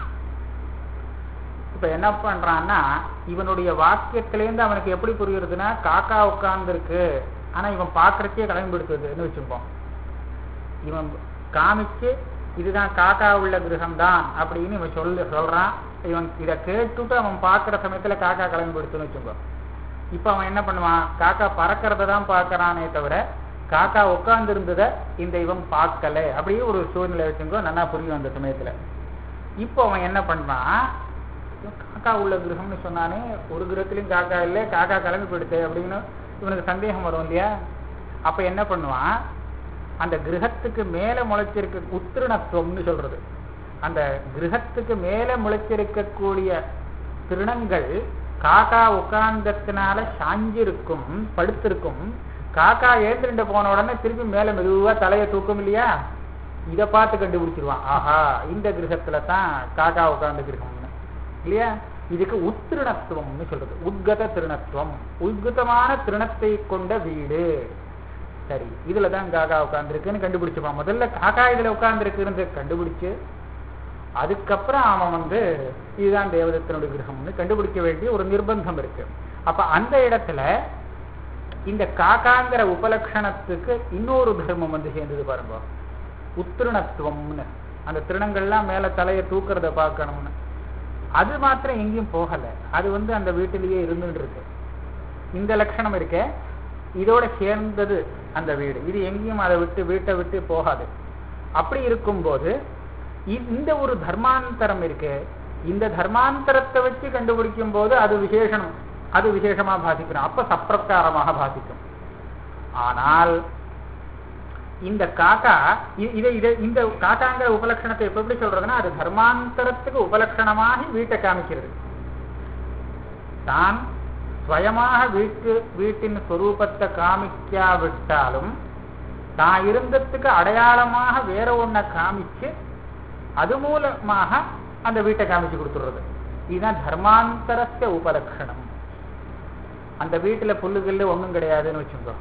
இப்ப என்ன பண்றான்னா, இவனுடைய வாக்கியத்திலேருந்து அவனுக்கு எப்படி புரியுறதுன்னா, காக்கா உட்கார்ந்து இருக்கு, ஆனா இவன் பாக்குறக்கே கிளம்பிடுத்துன்னு வச்சுப்போம். இவன் காமிச்சு இதுதான் காக்கா உள்ள கிரகம் தான் அப்படின்னு இவன் சொல்லு சொல்றான். இவன் இதை கேட்டுட்டு அவன் பார்க்குற சமயத்துல காக்கா கிளம்பிடுத்துன்னு வச்சுக்கோ. இப்ப அவன் என்ன பண்ணுவான், காக்கா பறக்கிறத தான் பார்க்கறானே தவிர காக்கா உட்கார்ந்து இருந்ததை இந்த இவன் பார்க்கல. அப்படியே ஒரு சூழ்நிலை வச்சுக்கோ, நல்லா புரியும் அந்த சமயத்துல. இப்போ அவன் என்ன பண்ணான், காக்கா உள்ள கிரகம்னு சொன்னானே, ஒரு கிரகத்திலையும் காக்கா இல்லை, காக்கா கிளம்பி போயிடுது அப்படின்னு இவனுக்கு சந்தேகம் வரும் இல்லையா? அப்ப என்ன பண்ணுவான், அந்த கிரகத்துக்கு மேல முளைச்சிருக்க உத்திருணத்துவம்னு சொல்றது, அந்த கிரகத்துக்கு மேல முளைச்சிருக்கக்கூடிய திருணங்கள் காக்கா உட்கார்ந்தத்தினால சாஞ்சிருக்கும், படுத்திருக்கும். காக்கா ஏந்திரண்டு போன உடனே திருப்பி மேல மெதுவா தலையை தூக்கும் இல்லையா? இதை பார்த்து கண்டுபிடிச்சிருவான், ஆஹா இந்த கிரகத்துல தான் காக்கா உட்கார்ந்து கிரகம்னு இல்லையா? இதுக்கு உத்திருணத்துவம்னு சொல்றது. உத்கத திருணத்துவம், உத்கதமான திருணத்தை கொண்ட வீடு. சரி, இதுலதான் காக்கா உட்கார்ந்துருக்குன்னு கண்டுபிடிச்சுப்பான். முதல்ல காக்கா இதுல உட்கார்ந்துருக்குன்னு கண்டுபிடிச்சு அதுக்கப்புறம் அவன் வந்து இதுதான் தேவதத்தனுடைய கிரகம்னு கண்டுபிடிக்க வேண்டிய ஒரு நிர்பந்தம் இருக்கு. அப்ப அந்த இடத்துல இந்த காக்காங்கிற உபலட்சணத்துக்கு இன்னொரு தர்மம் வந்து சேர்ந்தது பாருங்க, உத்திருணத்துவம்னு. அந்த திருணங்கள்லாம் மேல தலையை தூக்குறத பார்க்கணும்னு. அது மாத்திரம் எங்கேயும் போகல, அது வந்து அந்த வீட்டிலேயே இருந்துட்டு இருக்கு. இந்த லட்சணம் இருக்க இதோட சேர்ந்தது அந்த வீடு, இது எங்கேயும் அதை விட்டு வீட்டை விட்டு போகாது. அப்படி இருக்கும்போது இந்த ஒரு தர்மாந்தரம் இருக்கு. இந்த தர்மாந்தரத்தை வச்சு கண்டுபிடிக்கும் போது அது விசேஷம், அது விசேஷமா பாதிக்கணும், அப்ப சப்பிரகாரமாக பாதிக்கும். ஆனால் இந்த காக்கா இதை இதை இந்த காக்காங்கிற உபலட்சணத்தை எப்ப எப்படி சொல்றதுன்னா, அது தர்மாந்தரத்துக்கு உபலட்சணமாகி வீட்டை காமிக்கிறது. தான் ஸ்வயமாக வீட்டு வீட்டின் ஸ்வரூபத்தை காமிக்காவிட்டாலும் தான் இருந்ததுக்கு அடையாளமாக வேற ஒன்ன காமிச்சு அது மூலமாக அந்த வீட்டை காமிச்சு கொடுத்துடுறது. இதுதான் தர்மாந்தரஸ்ய உபலட்சணம். அந்த வீட்டுல புல்லுகள்ல ஒண்ணும் கிடையாதுன்னு வச்சுக்கோ,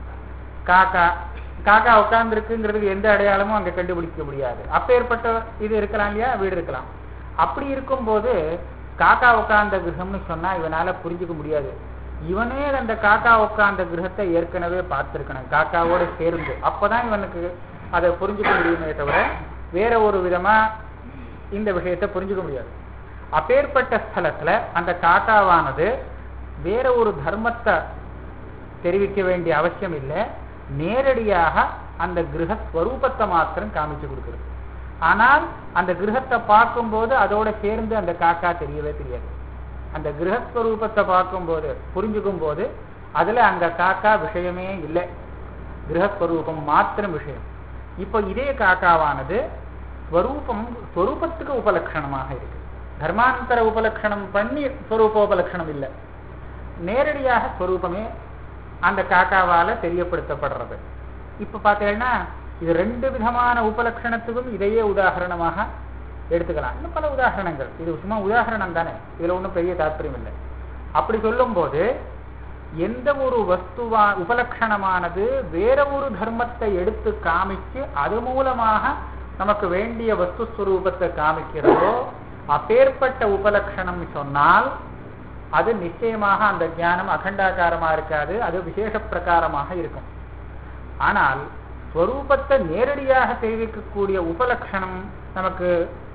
காக்கா காக்கா உட்கார்ந்து இருக்குங்கிறதுக்கு எந்த அடையாளமும் அங்க கண்டுபிடிக்க முடியாது. அப்பேற்பட்ட இது இருக்கலாம் இல்லையா, வீடு இருக்கலாம். அப்படி இருக்கும்போது காக்கா உட்கார்ந்த கிரகம்னு சொன்னா இவனால புரிஞ்சுக்க முடியாது. இவனே அந்த காக்கா உட்கார்ந்த கிரகத்தை ஏற்கனவே பார்த்திருக்கணும் காக்காவோட சேர்ந்து, அப்பதான் இவனுக்கு அதை புரிஞ்சுக்க முடியுமே தவிர வேற ஒரு விதமா இந்த விஷயத்தை புரிஞ்சுக்க முடியாது. அப்பேற்பட்ட ஸ்தலத்துல அந்த காக்காவானது வேற ஒரு தர்மத்தை தெரிவிக்க வேண்டிய அவசியம் இல்லை, நேரடியாக அந்த கிரகஸ்வரூபத்தை மாத்திரம் காமிச்சு கொடுக்குறது. ஆனால் அந்த கிரகத்தை பார்க்கும்போது அதோட சேர்ந்து அந்த காக்கா தெரியவே தெரியாது. அந்த கிரகஸ்வரூபத்தை பார்க்கும்போது புரிஞ்சுக்கும் போது அதுல அந்த காக்கா விஷயமே இல்லை, கிரகஸ்வரூபம் மாத்திரம் விஷயம். இப்போ இதே காக்காவானது ஸ்வரூபம் ஸ்வரூபத்துக்கு உபலட்சணமாக இருக்கு. தர்மாந்தர உபலட்சணம் பண்ணி ஸ்வரூபோபலட்சணம் இல்லை, நேரடியாக ஸ்வரூபமே அந்த காக்காவால தெரியப்படுத்தப்படுறது. இப்ப பார்த்தீங்கன்னா இது ரெண்டு விதமான உபலட்சணத்துக்கும் இதையே உதாரணமாக எடுத்துக்கலாம். இன்னும் பல உதாரணங்கள், இது சும்மா உதாரணம் தானே, இதுல ஒன்றும் பெரிய தாற்பயம் இல்லை. அப்படி சொல்லும் போது எந்த ஒரு வஸ்துவா உபலட்சணமானது வேற ஒரு தர்மத்தை எடுத்து காமிச்சு அது மூலமாக நமக்கு வேண்டிய வஸ்துஸ்வரூபத்தை காமிக்கிறதோ அப்பேற்பட்ட உபலட்சணம் சொன்னால் அது நிச்சயமாக அந்த ஞானம் அகண்டாகாரமா இருக்காது, அது விசேஷ பிரகாரமாக இருக்கும். ஆனால் ஸ்வரூபத்தை நேரடியாக தெரிவிக்கக்கூடிய உபலட்சணம் நமக்கு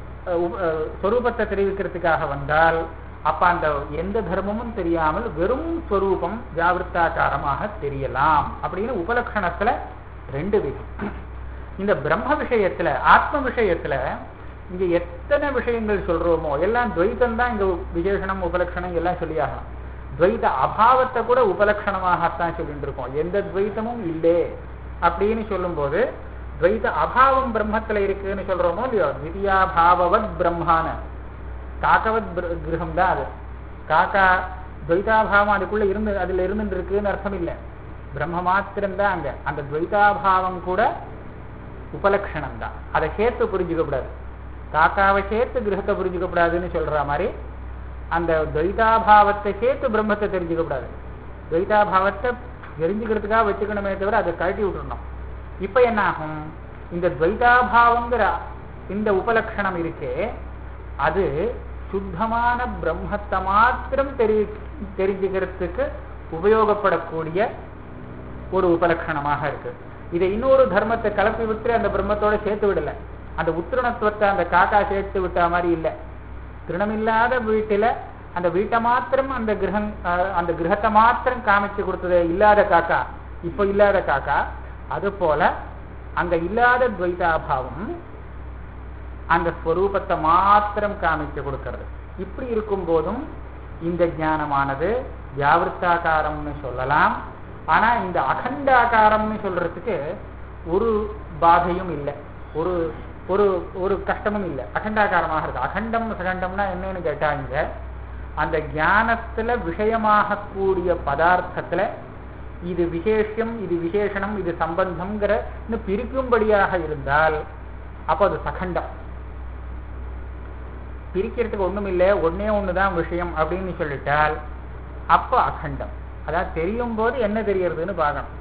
ஸ்வரூபத்தை தெரிவிக்கிறதுக்காக வந்தால் அப்ப அந்த எந்த தர்மமும் தெரியாமல் வெறும் ஸ்வரூபம் ஜாவிருத்தாகாரமாக தெரியலாம். அப்படின்னு உபலட்சணத்துல ரெண்டு விதம். இந்த பிரம்ம விஷயத்துல ஆத்ம விஷயத்துல இங்க எத்தனை விஷயங்கள் சொல்றோமோ எல்லாம் துவைத்தம் தான். இங்க விசேஷனம் உபலட்சணம் எல்லாம் சொல்லியாகலாம். துவைத அபாவத்தை கூட உபலட்சணமாகத்தான் சொல்லிட்டு இருக்கோம். எந்த துவைத்தமும் இல்லை அப்படின்னு சொல்லும் போது துவைத அபாவம் பிரம்மத்துல இருக்குன்னு சொல்றோமோ இல்லையோ, வித்யாபாவவத் பிரம்மான காக்கவத் கிரகம் தான் அது. காக்கா துவைதாபாவம் அதுக்குள்ள இருந்து அதுல இருந்துட்டு இருக்குன்னு அர்த்தம் இல்லை, பிரம்ம மாத்திரம்தான் அங்க. அந்த துவைதாபாவம் கூட உபலட்சணம் தான், அதை சேர்த்து புரிஞ்சுக்க கூடாது. காக்காவை சேர்த்து கிரகத்தை புரிஞ்சுக்கப்படாதுன்னு சொல்ற மாதிரி அந்த துவைதாபாவத்தை சேர்த்து பிரம்மத்தை தெரிஞ்சுக்கப்படாது. துவைதாபாவத்தை தெரிஞ்சுக்கிறதுக்காக வச்சுக்கணுமே தவிர அதை கழட்டி விட்டுறணும். இப்ப என்ன ஆகும், இந்த துவைதாபாவங்கிற இந்த உபலட்சணம் இருக்கே அது சுத்தமான பிரம்மத்தை மாத்திரம் தெரி தெரிஞ்சுக்கிறதுக்கு உபயோகப்படக்கூடிய ஒரு உபலட்சணமாக இருக்கு. இதை இன்னொரு தர்மத்தை கலப்பி விட்டு அந்த பிரம்மத்தோட சேர்த்து விடல. அந்த உத்திரணத்துவத்தை அந்த காக்கா சேர்த்து விட்ட மாதிரி இல்லை. திருணமில்லாத வீட்டில அந்த வீட்டை மாத்திரம் அந்த கிரகம் அந்த கிரகத்தை மாத்திரம் காமிச்சு கொடுத்தது இல்லாத காக்கா, இப்ப இல்லாத காக்கா. அது போல அங்க இல்லாத துவைதாபாவம் அந்த ஸ்வரூபத்தை மாத்திரம் காமிச்சு கொடுக்கிறது. இப்படி இருக்கும் போதும் இந்த ஞானமானது வியாவிருத்தாகாரம்னு சொல்லலாம். ஆனா இந்த அகண்டாகாரம்னு சொல்றதுக்கு ஒரு பாதையும் இல்லை, ஒரு ஒரு ஒரு கஷ்டமும் இல்லை. அகண்டாகாரமாக இருக்கு. அகண்டம் சகண்டம்னா என்னன்னு கேட்டாங்க, அந்த ஞானத்துல விஷயமாக கூடிய பதார்த்தத்துல இது விசேஷம் இது விசேஷனம் இது சம்பந்தம்ங்கிற பிரிக்கும்படியாக இருந்தால் அப்போ அது சகண்டம். பிரிக்கிறதுக்கு ஒண்ணும் இல்லை, ஒன்னே ஒண்ணுதான் விஷயம் அப்படின்னு சொல்லிட்டால் அப்போ அகண்டம். அதாவது தெரியும் போது என்ன தெரியறதுன்னு பார்க்கணும்.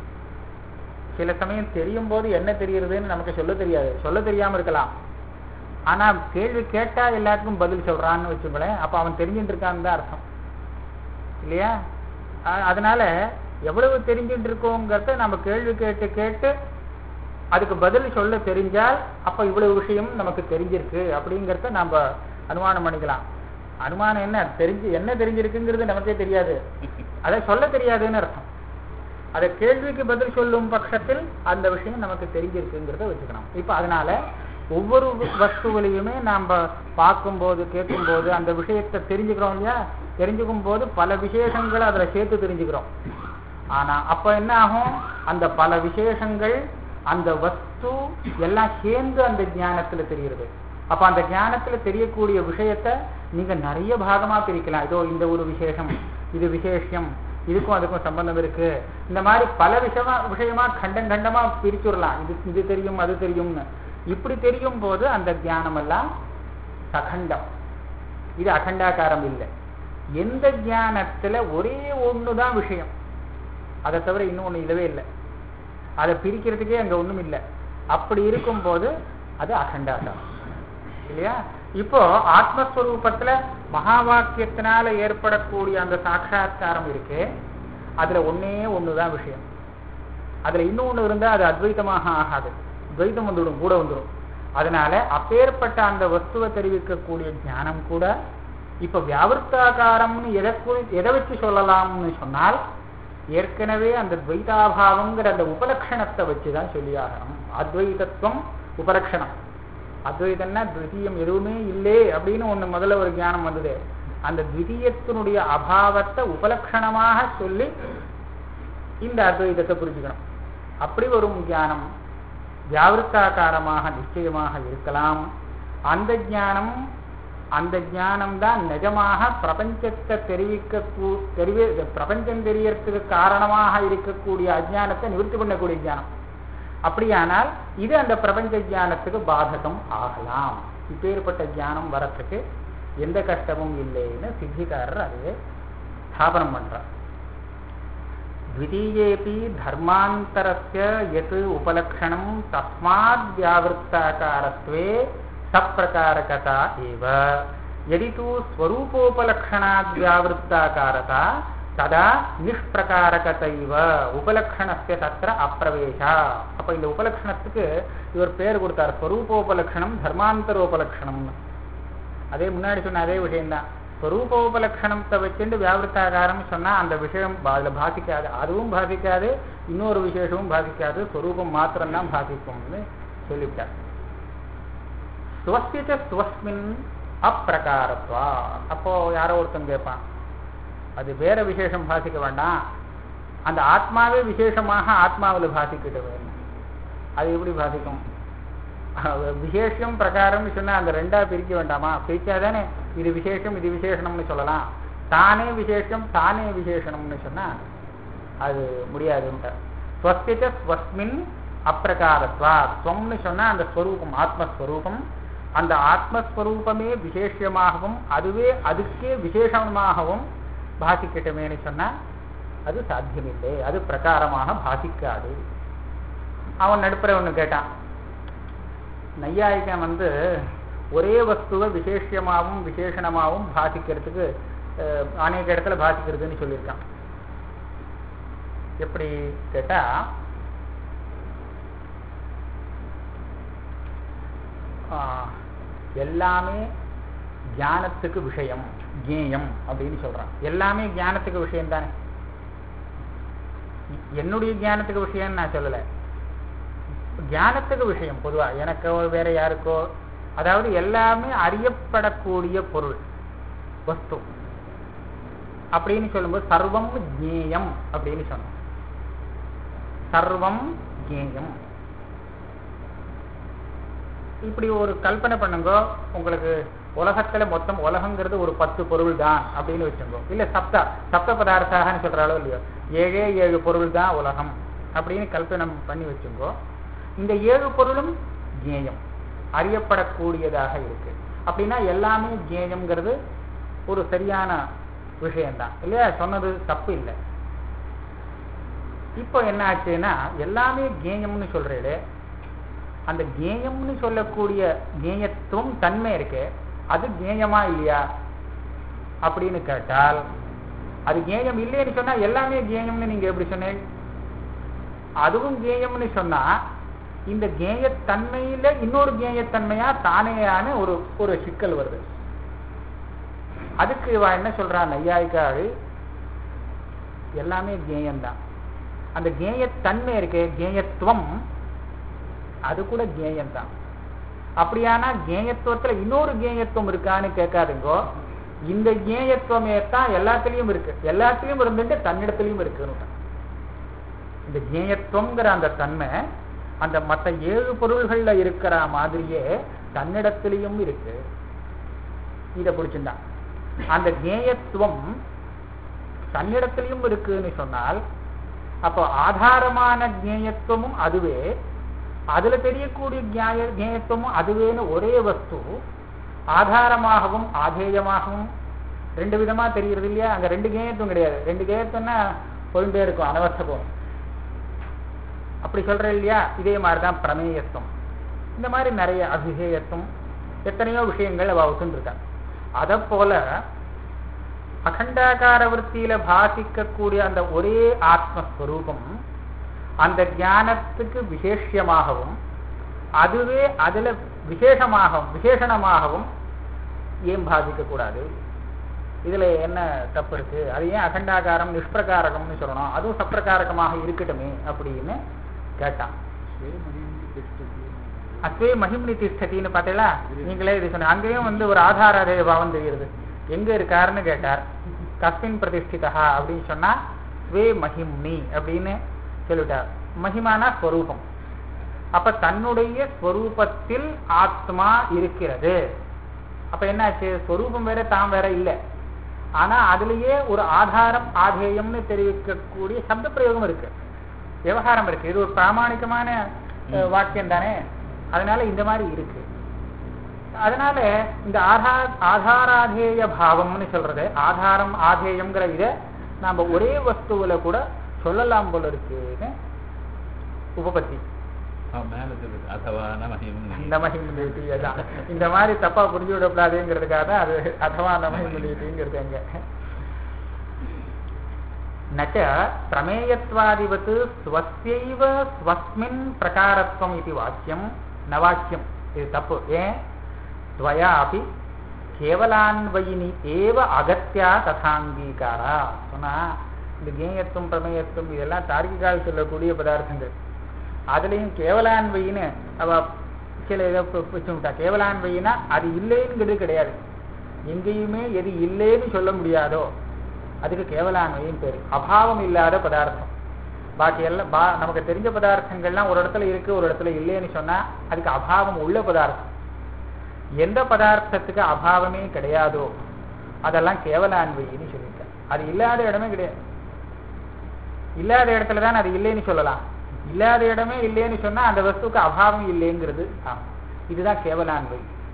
சில சமயம் தெரியும் போது என்ன தெரியறதுன்னு நமக்கு சொல்ல தெரியாது, சொல்ல தெரியாம இருக்கலாம். ஆனா கேள்வி கேட்டா எல்லாத்துக்கும் பதில் சொல்றான்னு வச்சுக்கோங்களேன், அப்ப அவன் தெரிஞ்சுட்டு இருக்கான்னு தான் அர்த்தம் இல்லையா? அதனால எவ்வளவு தெரிஞ்சுட்டு இருக்கோங்கிறத நம்ம கேள்வி கேட்டு கேட்டு அதுக்கு பதில் சொல்ல தெரிஞ்சால் அப்ப இவ்வளவு விஷயம் நமக்கு தெரிஞ்சிருக்கு அப்படிங்கிறத நம்ம அனுமானம் பண்ணிக்கலாம். அனுமானம் என்ன தெரிஞ்சு என்ன தெரிஞ்சிருக்குங்கிறது நமக்கே தெரியாது, அதை சொல்ல தெரியாதுன்னு அர்த்தம். அதை கேள்விக்கு பதில் சொல்லும் பட்சத்தில் அந்த விஷயம் நமக்கு தெரிஞ்சிருக்குங்கிறத வச்சுக்கணும். இப்ப அதனால ஒவ்வொரு வஸ்துவிலையுமே நாம பார்க்கும்போது கேட்கும்போது அந்த விஷயத்தை தெரிஞ்சுக்கிறோம் இல்லையா? தெரிஞ்சுக்கும் போது பல விசேஷங்களை அதுல சேர்த்து தெரிஞ்சுக்கிறோம். ஆனா அப்ப என்ன ஆகும், அந்த பல விசேஷங்கள் அந்த வஸ்து எல்லாம் சேர்ந்து அந்த ஞானத்துல தெரிகிறது. அப்ப அந்த ஞானத்துல தெரியக்கூடிய விஷயத்த நீங்க நிறைய பாகமா பிரிக்கலாம். இதோ இந்த ஒரு விசேஷம், இது விசேஷம், இதுக்கும் அதுக்கும் சம்பந்தம் இருக்கு, இந்த மாதிரி பல விஷயமா விஷயமா கண்டம் கண்டமா பிரிச்சுடலாம். இது இது தெரியும் அது தெரியும்னு. இப்படி தெரியும் போது அந்த ஞானம் எல்லாம் சகண்டம், இது அகண்டாகாரம் இல்லை. எந்த ஞானத்துல ஒரே ஒண்ணுதான் விஷயம், அதை தவிர இன்னொன்னு இல்லவே இல்லை, அதை பிரிக்கிறதுக்கே அங்க ஒண்ணும் இல்லை. அப்படி இருக்கும் போது அது அகண்டாகாரம் இல்லையா? இப்போ ஆத்மஸ்வரூபத்துல மகா வாக்கியத்தினால ஏற்படக்கூடிய அந்த சாட்சா்காரம் இருக்கு, அதுல ஒன்னே ஒண்ணுதான் விஷயம். அதுல இன்னொன்னு இருந்தா அது அத்வைத்தமாக ஆகாது, துவைத்தம் வந்துடும், கூட வந்துடும். அதனால அப்பேற்பட்ட அந்த வஸ்துவை தெரிவிக்கக்கூடிய ஞானம் கூட இப்ப வியாவிருத்தாகாரம்னு எதை எதை வச்சு சொல்லலாம்னு சொன்னால் ஏற்கனவே அந்த துவைதாபாவங்கிற அந்த உபலட்சணத்தை வச்சுதான் சொல்லி ஆகணும். அத்வைதத்துவம் உபலட்சணம். அத்வைதம்னா துவிதீயம் எதுவுமே இல்லை அப்படின்னு ஒண்ணு முதல்ல ஒரு ஞானம் வந்தது. அந்த துவிதீயத்தினுடைய அபாவத்தை உபலட்சணமாக சொல்லி இந்த அத்வைதத்தை புரிஞ்சுக்கணும். அப்படி ஒரு ஞானம் வியாவிருத்தாகாரமாக நிச்சயமாக இருக்கலாம். அந்த ஞானம் அந்த ஞானம் தான் நிஜமாக பிரபஞ்சத்தை தெரிவிக்க தெரிவி பிரபஞ்சம் தெரியறதுக்கு காரணமாக இருக்கக்கூடிய அஜ்ஞானத்தை நிவர்த்தி பண்ணக்கூடிய ஞானம். அப்படியானால் இது அந்த பிரபஞ்ச ஞானத்துக்கு பாதகம் ஆகலாம். இப்பேற்பட்ட ஞானம் வரத்துக்கு எந்த கஷ்டமும் இல்லைன்னு சித்திகாரர் அதுவே ஸ்தாபனம் பண்றார். द्वितीयेपि धर्मान्तरस्य यत् उपलक्षणं तस्माद् व्यावृत्ताकारत्वे सप्रकारकता एव। यदि तु स्वरूपोपलक्षणाद् व्यावृत्ताकारता तदा निष्प्रकारकतैव उपलक्षणस्य तत्र अप्रवेशः. அப்ப இந்த உபலக்ஷணத்துக்கு இவர் பேர் கொடுத்தார், ஸ்வரூபோபலக்ஷணம் தர்மாந்தரோபலக்ஷணம். அதே முன்னாடி சொன்ன அதே விஷயம்தான். ஸ்வரூபோபலக்ஷணத்தை வச்சுட்டு வியாவிருத்தாகாரம் சொன்னா அந்த விஷயம் அதுல பாதிக்காது, அதுவும் பாதிக்காது, இன்னொரு விசேஷமும் பாதிக்காது, ஸ்வரூபம் மாத்திரம்தான் பாதிக்கும்னு சொல்லிவிட்டார். ஸ்வஸ்ய ஸ்வஸ்மின் அப்பிரகாரத்வா. அப்போ யாரோ ஒருத்தன் கேட்பான், அது வேற விசேஷம் பாதிக்க வேண்டாம், அந்த ஆத்மாவே விசேஷமாக ஆத்மாவில் பாதிக்கிட்டு வேணும், அது எப்படி பாதிக்கும்? விசேஷம் பிரகாரம்னு சொன்னா அந்த ரெண்டா பிரிக்க வேண்டாமா? பிரிச்சாதானே இது விசேஷம் இது விசேஷணம்னு சொல்லலாம். தானே விசேஷம் தானே விசேஷணம்னு சொன்னா அது முடியாதுன்ற. ஸ்வஸ்தித ஸ்வஸ்மின் அப்பிரகாரத்வா. ஸ்வம்னு சொன்னா அந்த ஸ்வரூபம் ஆத்மஸ்வரூபம், அந்த ஆத்மஸ்வரூபமே விசேஷமாகவும் அதுவே அதுக்கே விசேஷமாகவும் பாசிக்கட்டுமேனு சொன்னா அது சாத்தியமில்லை, அது பிரகாரமாக பாசிக்காது. அவன் நடுப்புற ஒண்ணு கேட்டான், நையாயிகன் வந்து ஒரே வஸ்துவை விசேஷமாகவும் விசேஷணமாகவும் பாசிக்கிறதுக்கு அநேக இடத்துல பாசிக்கிறதுன்னு சொல்லியிருக்கான். எப்படி கேட்டா, எல்லாமே ஞானத்துக்கு விஷயம் ஜேயம் அப்படின்னு சொல்றான். எல்லாமே ஞானத்துக்கு விஷயம் தானே. என்னுடைய ஞானத்துக்கு விஷயம் நான் சொல்லல, ஞானத்துக்கு விஷயம் பொதுவா எனக்கோ வேற யாருக்கோ, அதாவது எல்லாமே அறியப்படக்கூடிய பொருள் வஸ்து அப்படின்னு சொல்லும்போது சர்வம் ஜேயம் அப்படின்னு சொன்னோம். சர்வம் ஜேயம். இப்படி ஒரு கல்பனை பண்ணுங்க, உங்களுக்கு உலகத்துல மொத்தம் உலகங்கிறது ஒரு பத்து பொருள் தான் அப்படின்னு வச்சுக்கோ, இல்ல சப்த சப்த பதார்த்தாகன்னு சொல்றாளோ இல்லையோ, ஏழே ஏழு பொருள் தான் உலகம் அப்படின்னு கல்பனை பண்ணி வச்சுக்கோ. இந்த ஏழு பொருளும் ஜேயம் அறியப்படக்கூடியதாக இருக்கு. அப்படின்னா எல்லாமே ஜேயம்ங்கிறது ஒரு சரியான விஷயம்தான் இல்லையா, சொன்னது தப்பு இல்லை. இப்போ என்ன ஆச்சுன்னா, எல்லாமே ஜேயம்னு சொல்றேன், அந்த ஜேயம்னு சொல்லக்கூடிய ஜேயத்துவம் தன்மை இருக்கு, அது ஜேயமா இல்லையா அப்படின்னு கேட்டால், அது ஜேயம் இல்லைன்னு சொன்னா எல்லாமே ஜேயம்னு நீங்க எப்படி சொன்னீங்க? அதுவும் ஜேயம்னு சொன்னா இந்த ஜேயத்தன்மையில இன்னொரு ஜேயத்தன்மையா தானேயான ஒரு ஒரு சிக்கல் வருது. அதுக்கு இவ என்ன சொல்றான் நையாயிக்காள், எல்லாமே ஜேயம்தான். அந்த ஜேயத்தன்மை இருக்கு, ஜேயத்துவம், அது கூட ஜேயம்தான். அப்படியானா ஜேயத்துவத்துல இன்னொரு ஜேயத்துவம் இருக்கான்னு கேட்காதுங்கோ. இந்த ஜேயத்துவமே தான் எல்லாத்திலையும் இருக்கு, எல்லாத்திலையும் இருந்துட்டு தன்னிடத்திலையும் இருக்குன்னு. இந்த ஜேயத்துவங்கிற அந்த தன்மை அந்த மற்ற ஏழு பொருள்கள்ல இருக்கிற மாதிரியே தன்னிடத்திலையும் இருக்கு. இத பிடிச்சிருந்தான். அந்த ஜேயத்துவம் தன்னிடத்திலையும் இருக்குன்னு சொன்னால், அப்போ ஆதாரமான ஜேயத்துவமும் அதுவே, அதுல தெரியக்கூடிய ஜேயத்துவமும் அதுவேன்னு ஒரே வஸ்து ஆதாரமாகவும் ஆதேயமாகவும் ரெண்டு விதமா தெரிகிறது இல்லையா? அங்க ரெண்டு ஜேயத்துவம் கிடையாது. ரெண்டு ஜேயத்துவம்னா போயிட்டே இருக்கும், அனவஸ்தம். அப்படி சொல்ற இல்லையா? இதே மாதிரிதான் பிரமேயத்துவம். இந்த மாதிரி நிறைய அபிஷேயத்துவம், எத்தனையோ விஷயங்கள் அவ ஒத்துருக்கா. அத போல அகண்டாகார விற்த்தியில பாசிக்கக்கூடிய அந்த ஒரே ஆத்மஸ்வரூபம் அந்த ஞானத்துக்கு விசேஷமாகவும் அதுவே அதுல விசேஷமாகவும் விசேஷணமாகவும் ஏன் பாதிக்க கூடாது? இதுல என்ன தப்பு இருக்கு? அது ஏன் அகண்டாகாரம் நிஷ்பிரகாரகம்னு சொல்லணும்? அதுவும் சப்பிரகாரகமாக இருக்கட்டுமே அப்படின்னு கேட்டான். அஸ்வே மகிம்னி திஷ்டத்தின்னு பார்த்தீங்களா? நீங்களே இது சொன்ன. அங்கேயும் வந்து ஒரு ஆதாராதேய பாவம் தெரிகிறது. எங்க இருக்காருன்னு கேட்டார். கஸ்மின் பிரதிஷ்டிதா அப்படின்னு சொன்னா ஸ்வே மகிம்னி அப்படின்னு சொல்லிட்டார். மகிமானா ஸ்வரூபம். அப்ப தன்னுடைய ஸ்வரூபத்தில் ஆத்மா இருக்கிறது. அப்ப என்னாச்சு? ஸ்வரூபம் வேற தாம் வேற இல்லை. ஆனா அதுலயே ஒரு ஆதாரம் ஆதேயம்னு தெரிவிக்கக்கூடிய சப்த பிரயோகம் இருக்கு, விவகாரம் இருக்கு. இது ஒரு பிராமணிகமான வாக்கியம் தானே, அதனால இந்த மாதிரி இருக்கு. அதனால இந்த ஆதார ஆதாராதேய பாவம்னு சொல்றது, ஆதாரம் ஆதேயம்ங்கிற இதை நாம ஒரே வஸ்துவில கூட சொல்லலாம் போல இருக்குன்னு உபபத்தி. இந்த மாதிரி தப்பா புரிஞ்சு விடக்கூடாதுங்கிறதுக்காக தான் அது அதவா நமங்கிறது. எங்க நச்ச பிரமேயத்வாதிவத் ஸ்வஸ்யைவ ஸ்வஸ்மின் பிரகாரத்வம் இது வாக்கியம் ந வாக்கியம். இது தப்பு. ஏன்? துவயா அபி கேவலான்வயினி ஏவ அகத்யா ததாங்கீகாரா சொன்னா, இந்த கேயத்துவம் பிரமேயத்துவம் இதெல்லாம் தார்க்கிகால் சொல்லக்கூடிய பதார்த்தங்கள். அதுலயும் கேவலான்வையின்னு அவ சில இதை வச்சுட்டா. கேவலான்வையினா அது இல்லைங்கிறது கிடையாது. எங்கேயுமே எது இல்லைன்னு சொல்ல முடியாதோ அதுக்கு கேவலான்வையின் பேரு. அபாவம் இல்லாத பதார்த்தம். பாக்கி எல்லாம் பா நமக்கு தெரிஞ்ச பதார்த்தங்கள்லாம் ஒரு இடத்துல இருக்கு, ஒரு இடத்துல இல்லைன்னு சொன்னா அதுக்கு அபாவம் உள்ள பதார்த்தம். எந்த பதார்த்தத்துக்கு அபாவமே கிடையாதோ அதெல்லாம் கேவலான்வையின்னு சொல்லியிருக்க. அது இல்லாத இடமே கிடையாது. இல்லாத இடத்துல தான் அது இல்லைன்னு சொல்லலாம். இல்லாத இடமே இல்லைன்னு சொன்னா அந்த வஸ்துக்கு அபாவம் இல்லைங்கிறது. இதுதான் கேவலான்வை.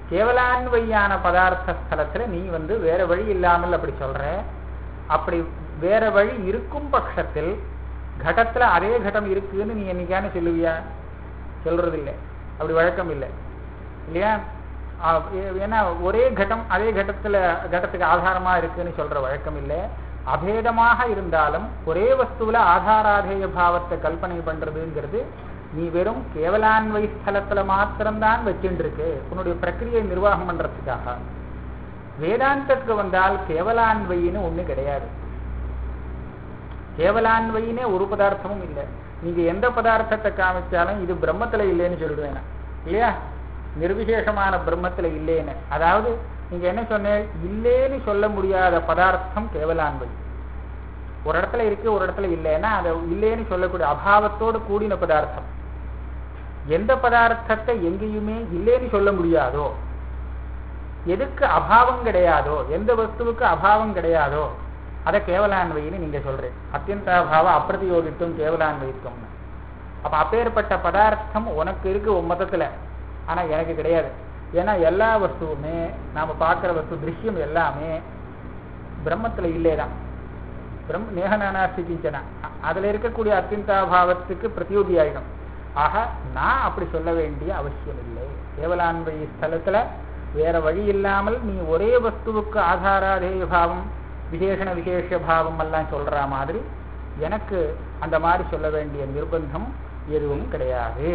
கேவலான்வையான பதார்த்த ஸ்தலத்துல நீ வந்து வேற வழி இல்லாமல் அப்படி சொல்ற. அப்படி வேற வழி இருக்கும் பட்சத்தில் கடத்துல அதே கடம் இருக்குன்னு நீ என்னைக்கான சொல்லுவியா? சொல்றது இல்லை, அப்படி வழக்கம் இல்லை இல்லையா? ஏன்னா ஒரே கட்டம் அதே கட்டத்துல கடத்துக்கு ஆதாரமா இருக்குன்னு சொல்ற வழக்கம் இல்லை. அபேதமாக இருந்தாலும் ஒரே வஸ்துவில ஆதாராதேய பாவத்தை கல்பனை பண்றதுங்கிறது நீ வெறும் கேவலான்வை ஸ்தலத்துல மாத்திரம்தான் வச்சுட்டு இருக்கு உன்னுடைய பிரக்கிரியை நிர்வாகம் பண்றதுக்காக. வேதாந்தத்துக்கு வந்தால் கேவலான்வைன்னு ஒண்ணு கிடையாது. கேவலான்வையினே ஒரு பதார்த்தமும் இல்லை. நீங்க எந்த பதார்த்தத்தை காமிச்சாலும் இது பிரம்மத்துல இல்லைன்னு சொல்லிடுவேன் இல்லையா? நிர்விசேஷமான பிரம்மத்துல இல்லைன்னு. அதாவது நீங்க என்ன சொன்ன, இல்லேன்னு சொல்ல முடியாத பதார்த்தம் கேவலான்வை. ஒரு இடத்துல இருக்கு ஒரு இடத்துல இல்லைன்னா அதை இல்லைன்னு சொல்லக்கூடிய அபாவத்தோடு கூடின பதார்த்தம். எந்த பதார்த்தத்தை எங்கேயுமே இல்லைன்னு சொல்ல முடியாதோ, எதுக்கு அபாவம் கிடையாதோ, எந்த வஸ்துவுக்கு அபாவம் கிடையாதோ அதை கேவலான்வைன்னு நீங்க சொல்றேன். அத்தியந்தாபாவ அப்பிரதியோகித்தும் கேவலான்வைத்தும்னு. அப்ப அப்பேற்பட்ட பதார்த்தம் உனக்கு இருக்கு உன் மதத்துல, ஆனா எனக்கு கிடையாது. ஏன்னா எல்லா வஸ்துவுமே நாம பார்க்கிற வஸ்து திருஷ்யம் எல்லாமே பிரம்மத்துல இல்லேதான். பிரம் நேகநானாஸ்திகிஞ்சனா அதுல இருக்கக்கூடிய அத்தியந்தாபாவத்துக்கு பிரதியோகி ஆயிடும். ஆக நான் அப்படி சொல்ல வேண்டிய அவசியம் இல்லை. கேவலான்வை ஸ்தலத்துல வேற வழி இல்லாமல் நீ ஒரே வஸ்துவுக்கு ஆதாராதேய பாவம் விசேஷண விசேஷ பாவம் எல்லாம் சொல்ற மாதிரி எனக்கு அந்த மாதிரி சொல்ல வேண்டிய நிர்பந்தம் எதுவும் கிடையாது.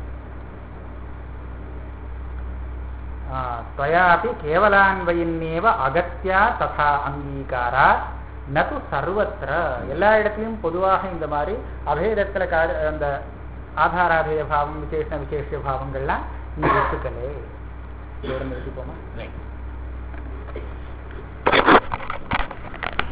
त्वयापि केवलान्वयिन्नेव अगत्या तथा अंगीकारा நது சர்வத்திர. எல்லா இடத்துலையும் பொதுவாக இந்த மாதிரி அபேதத்துல அந்த ஆதாராதேய பாவம் விசேஷ விசேஷ பாவங்கள்லாம் நீ ஒத்துக்கலே. நிறுத்திப்போமா?